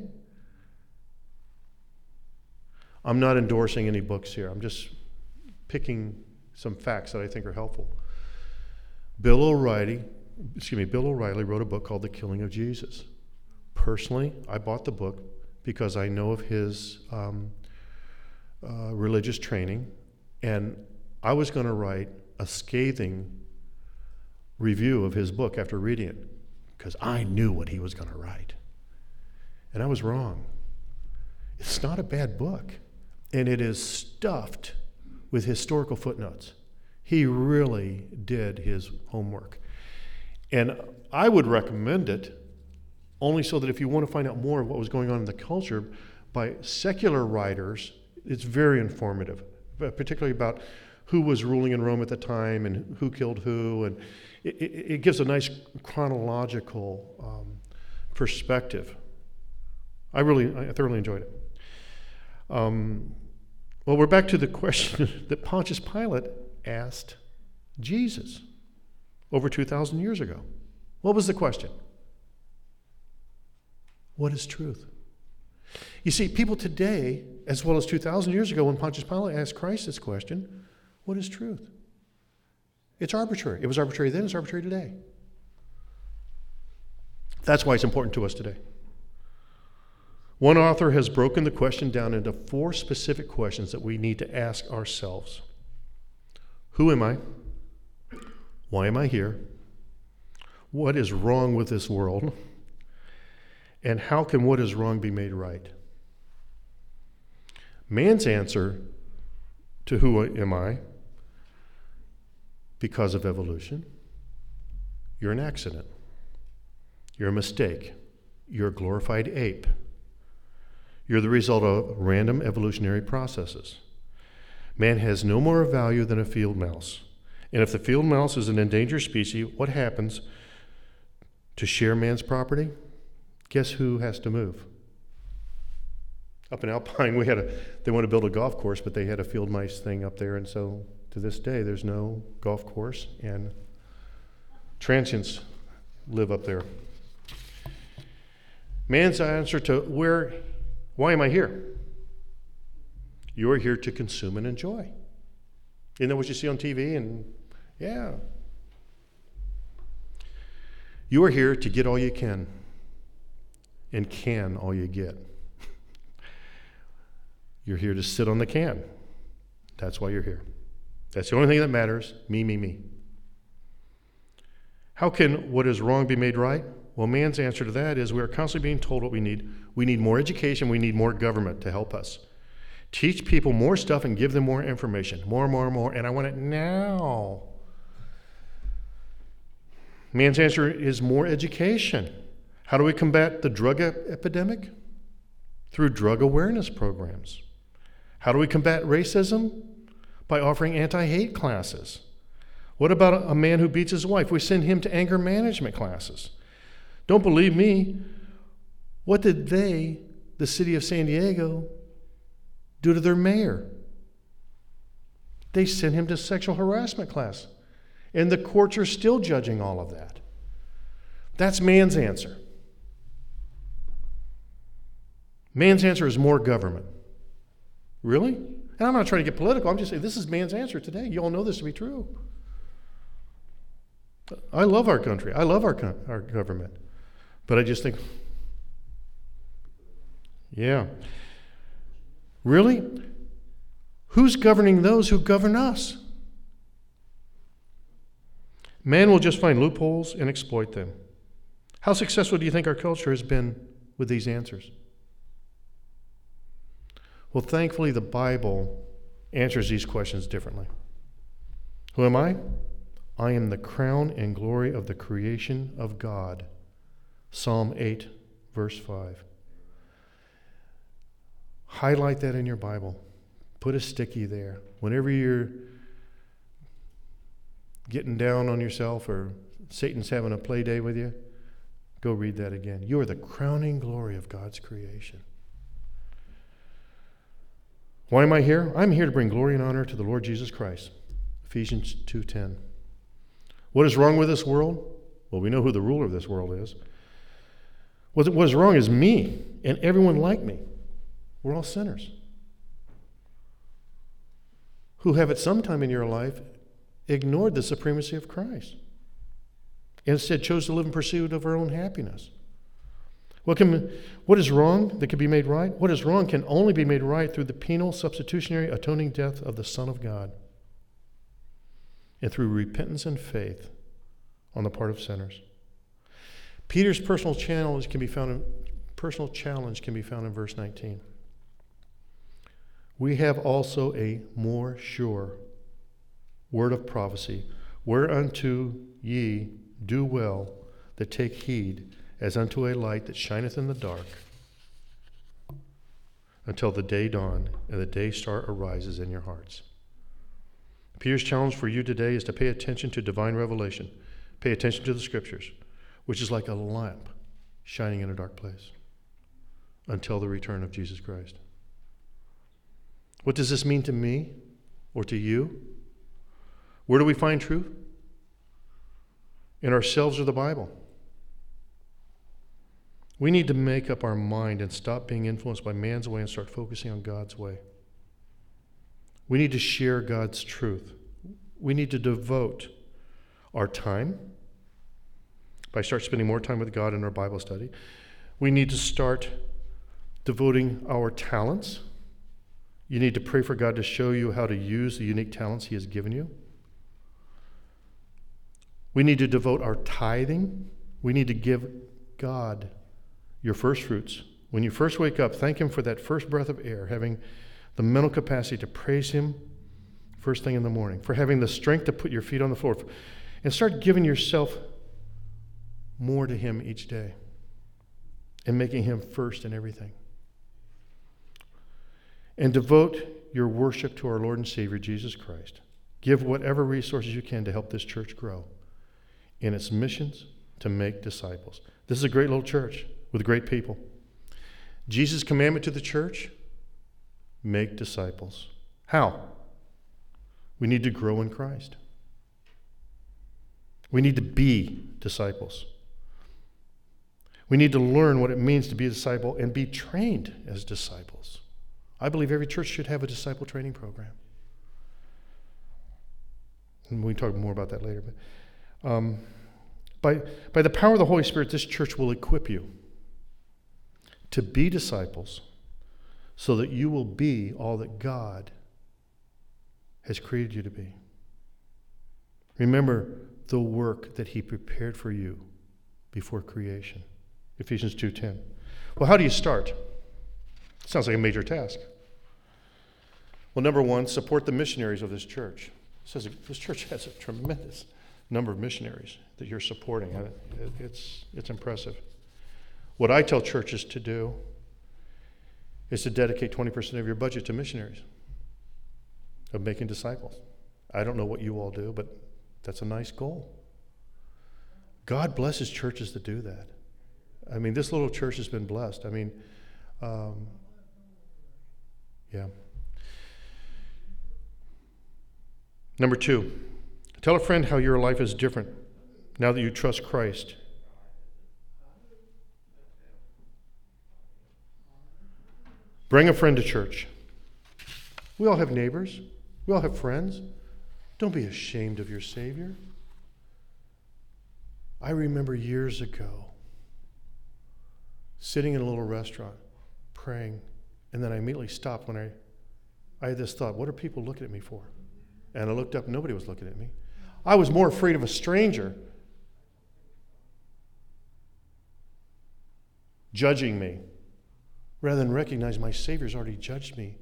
I'm not endorsing any books here. I'm just picking some facts that I think are helpful. Bill O'Reilly, excuse me, Bill O'Reilly wrote a book called The Killing of Jesus. Personally, I bought the book because I know of his um, uh, religious training, and I was going to write a scathing review of his book after reading it because I knew what he was going to write. And I was wrong. It's not a bad book. And it is stuffed with historical footnotes. He really did his homework. And I would recommend it only so that if you want to find out more of what was going on in the culture by secular writers, it's very informative, particularly about who was ruling in Rome at the time and who killed who. And it, it, it gives a nice chronological um, perspective. I really, I thoroughly enjoyed it. Um, well, we're back to the question that Pontius Pilate asked Jesus over two thousand years ago. What was the question? What is truth? You see, people today, as well as two thousand years ago when Pontius Pilate asked Christ this question, what is truth? It's arbitrary. It was arbitrary then, it's arbitrary today. That's why it's important to us today. One author has broken the question down into four specific questions that we need to ask ourselves. Who am I? Why am I here? What is wrong with this world? And how can what is wrong be made right? Man's answer to who am I, because of evolution, you're an accident. You're a mistake. You're a glorified ape. You're the result of random evolutionary processes. Man has no more value than a field mouse. And if the field mouse is an endangered species, what happens to share man's property? Guess who has to move? Up in Alpine, we had a, they want to build a golf course, but they had a field mice thing up there, and so to this day, there's no golf course, and transients live up there. Man's answer to where, why am I here? You are here to consume and enjoy. Isn't that what you see on T V? And yeah. You are here to get all you can and can all you get. You're here to sit on the can. That's why you're here. That's the only thing that matters. Me, me, me. How can what is wrong be made right? Well, man's answer to that is we are constantly being told what we need. We need more education. We need more government to help us. Teach people more stuff and give them more information. More, more, more. And I want it now. Man's answer is more education. How do we combat the drug ep- epidemic? Through drug awareness programs. How do we combat racism? By offering anti-hate classes. What about a man who beats his wife? We send him to anger management classes. Don't believe me. What did they, the city of San Diego, do to their mayor? They sent him to sexual harassment class. And the courts are still judging all of that. That's man's answer. Man's answer is more government. Really? And I'm not trying to get political. I'm just saying this is man's answer today. You all know this to be true. I love our country. I love our, our government. But I just think, yeah. Really? Who's governing those who govern us? Man will just find loopholes and exploit them. How successful do you think our culture has been with these answers? Well, thankfully, the Bible answers these questions differently. Who am I? I am the crown and glory of the creation of God. Psalm eight, verse five. Highlight that in your Bible. Put a sticky there. Whenever you're getting down on yourself or Satan's having a play day with you, go read that again. You are the crowning glory of God's creation. Why am I here? I'm here to bring glory and honor to the Lord Jesus Christ. Ephesians two ten. What is wrong with this world? Well, we know who the ruler of this world is. What is wrong is me and everyone like me. We're all sinners who have at some time in your life ignored the supremacy of Christ and instead chose to live in pursuit of our own happiness. What, can, what is wrong that can be made right? What is wrong can only be made right through the penal, substitutionary, atoning death of the Son of God and through repentance and faith on the part of sinners. Peter's personal challenge can be found in, personal challenge can be found in verse nineteen. We have also a more sure word of prophecy, whereunto ye do well that take heed, as unto a light that shineth in the dark, until the day dawn and the day star arises in your hearts. Peter's challenge for you today is to pay attention to divine revelation. Pay attention to the Scriptures, which is like a lamp shining in a dark place until the return of Jesus Christ. What does this mean to me or to you? Where do we find truth? In ourselves or the Bible? We need to make up our mind and stop being influenced by man's way and start focusing on God's way. We need to share God's truth. We need to devote our time by start spending more time with God in our Bible study. We need to start devoting our talents. You need to pray for God to show you how to use the unique talents He has given you. We need to devote our tithing. We need to give God your first fruits. When you first wake up, thank Him for that first breath of air, having the mental capacity to praise Him first thing in the morning, for having the strength to put your feet on the floor, and start giving yourself more to Him each day and making Him first in everything. And devote your worship to our Lord and Savior, Jesus Christ. Give whatever resources you can to help this church grow in its missions to make disciples. This is a great little church with great people. Jesus' commandment to the church, make disciples. How? We need to grow in Christ. We need to be disciples. We need to learn what it means to be a disciple and be trained as disciples. I believe every church should have a disciple training program. And we can talk more about that later. But um, by, by the power of the Holy Spirit, this church will equip you to be disciples so that you will be all that God has created you to be. Remember the work that He prepared for you before creation. Ephesians two ten. Well, how do you start? Sounds like a major task. Well, number one, support the missionaries of this church. It says this church has a tremendous number of missionaries that you're supporting. It's, it's impressive. What I tell churches to do is to dedicate twenty percent of your budget to missionaries, of making disciples. I don't know what you all do, but that's a nice goal. God blesses churches that do that. I mean, this little church has been blessed. I mean, um, yeah. Number two, tell a friend how your life is different now that you trust Christ Bring a friend to church. We all have neighbors. We all have friends. Don't be ashamed of your Savior. I remember years ago sitting in a little restaurant praying, and then I immediately stopped when I, I had this thought, what are people looking at me for? And I looked up, nobody was looking at me. I was more afraid of a stranger judging me rather than recognize my Savior's already judged me.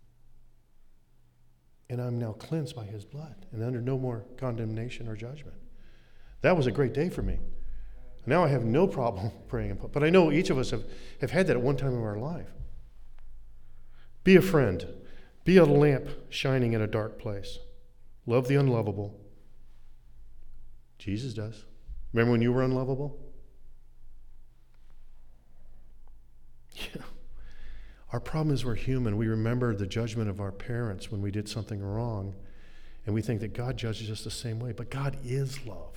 And I'm now cleansed by his blood and under no more condemnation or judgment. That was a great day for me. Now I have no problem praying in public. But I know each of us have, have had that at one time in our life. Be a friend. Be a lamp shining in a dark place. Love the unlovable. Jesus does. Remember when you were unlovable? Yeah. Our problem is we're human. We remember the judgment of our parents when we did something wrong, and we think that God judges us the same way. But God is love.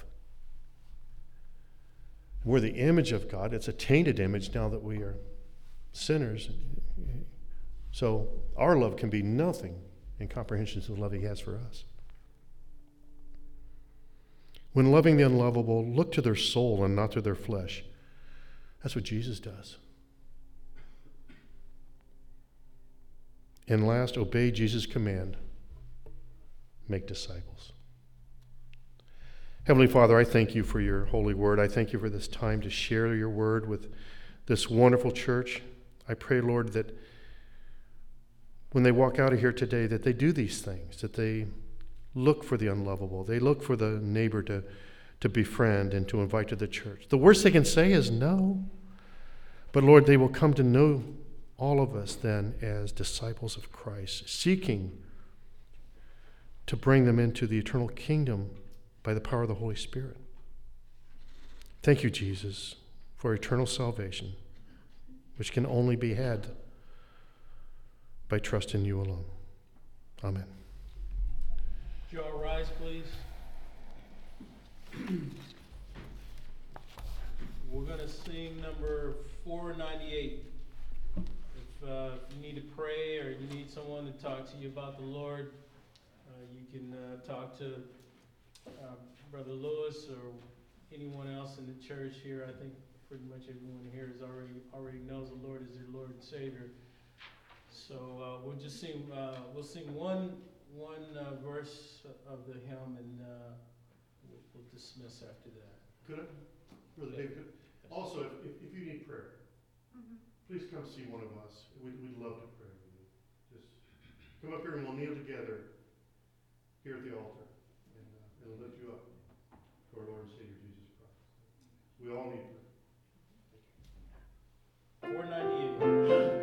We're the image of God. It's a tainted image now that we are sinners. So our love can be nothing in comprehension to the love he has for us. When loving the unlovable, look to their soul and not to their flesh. That's what Jesus does. And last, obey Jesus' command. Make disciples. Heavenly Father, I thank you for your holy word. I thank you for this time to share your word with this wonderful church. I pray, Lord, that when they walk out of here today, that they do these things, that they look for the unlovable. They look for the neighbor to, to befriend and to invite to the church. The worst they can say is no. But Lord, they will come to know all of us then as disciples of Christ, seeking to bring them into the eternal kingdom by the power of the Holy Spirit. Thank you, Jesus, for eternal salvation, which can only be had by trust in you alone. Amen. Would you all rise, please? We're going to sing number four ninety-eight. If uh, you need to pray or you need someone to talk to you about the Lord, uh, you can uh, talk to uh, Brother Lewis or anyone else in the church here. I think pretty much everyone here is already already knows the Lord is their Lord and Savior. So uh, we'll just sing. Uh, we'll sing one one uh, verse of the hymn, and uh, we'll, we'll dismiss after that. Could I, Brother David, could, also, if, if, if you need prayer, mm-hmm. please come see one of us. We'd, we'd love to pray with you. Just come up here and we'll kneel together here at the altar and, uh, and lift you up to our Lord and Savior Jesus Christ. We all need prayer. four ninety-eight.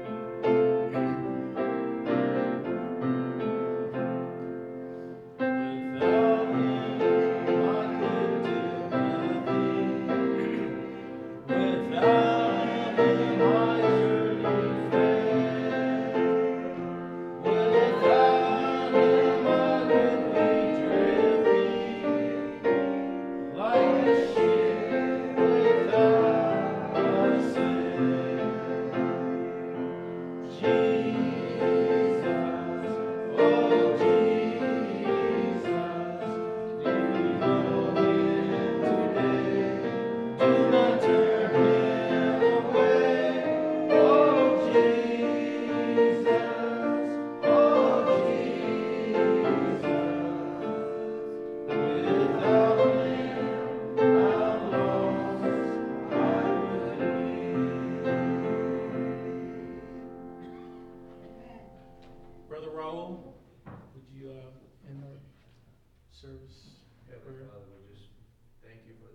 Brother Raul, would you uh, end our service? Heavenly Father, we just thank you for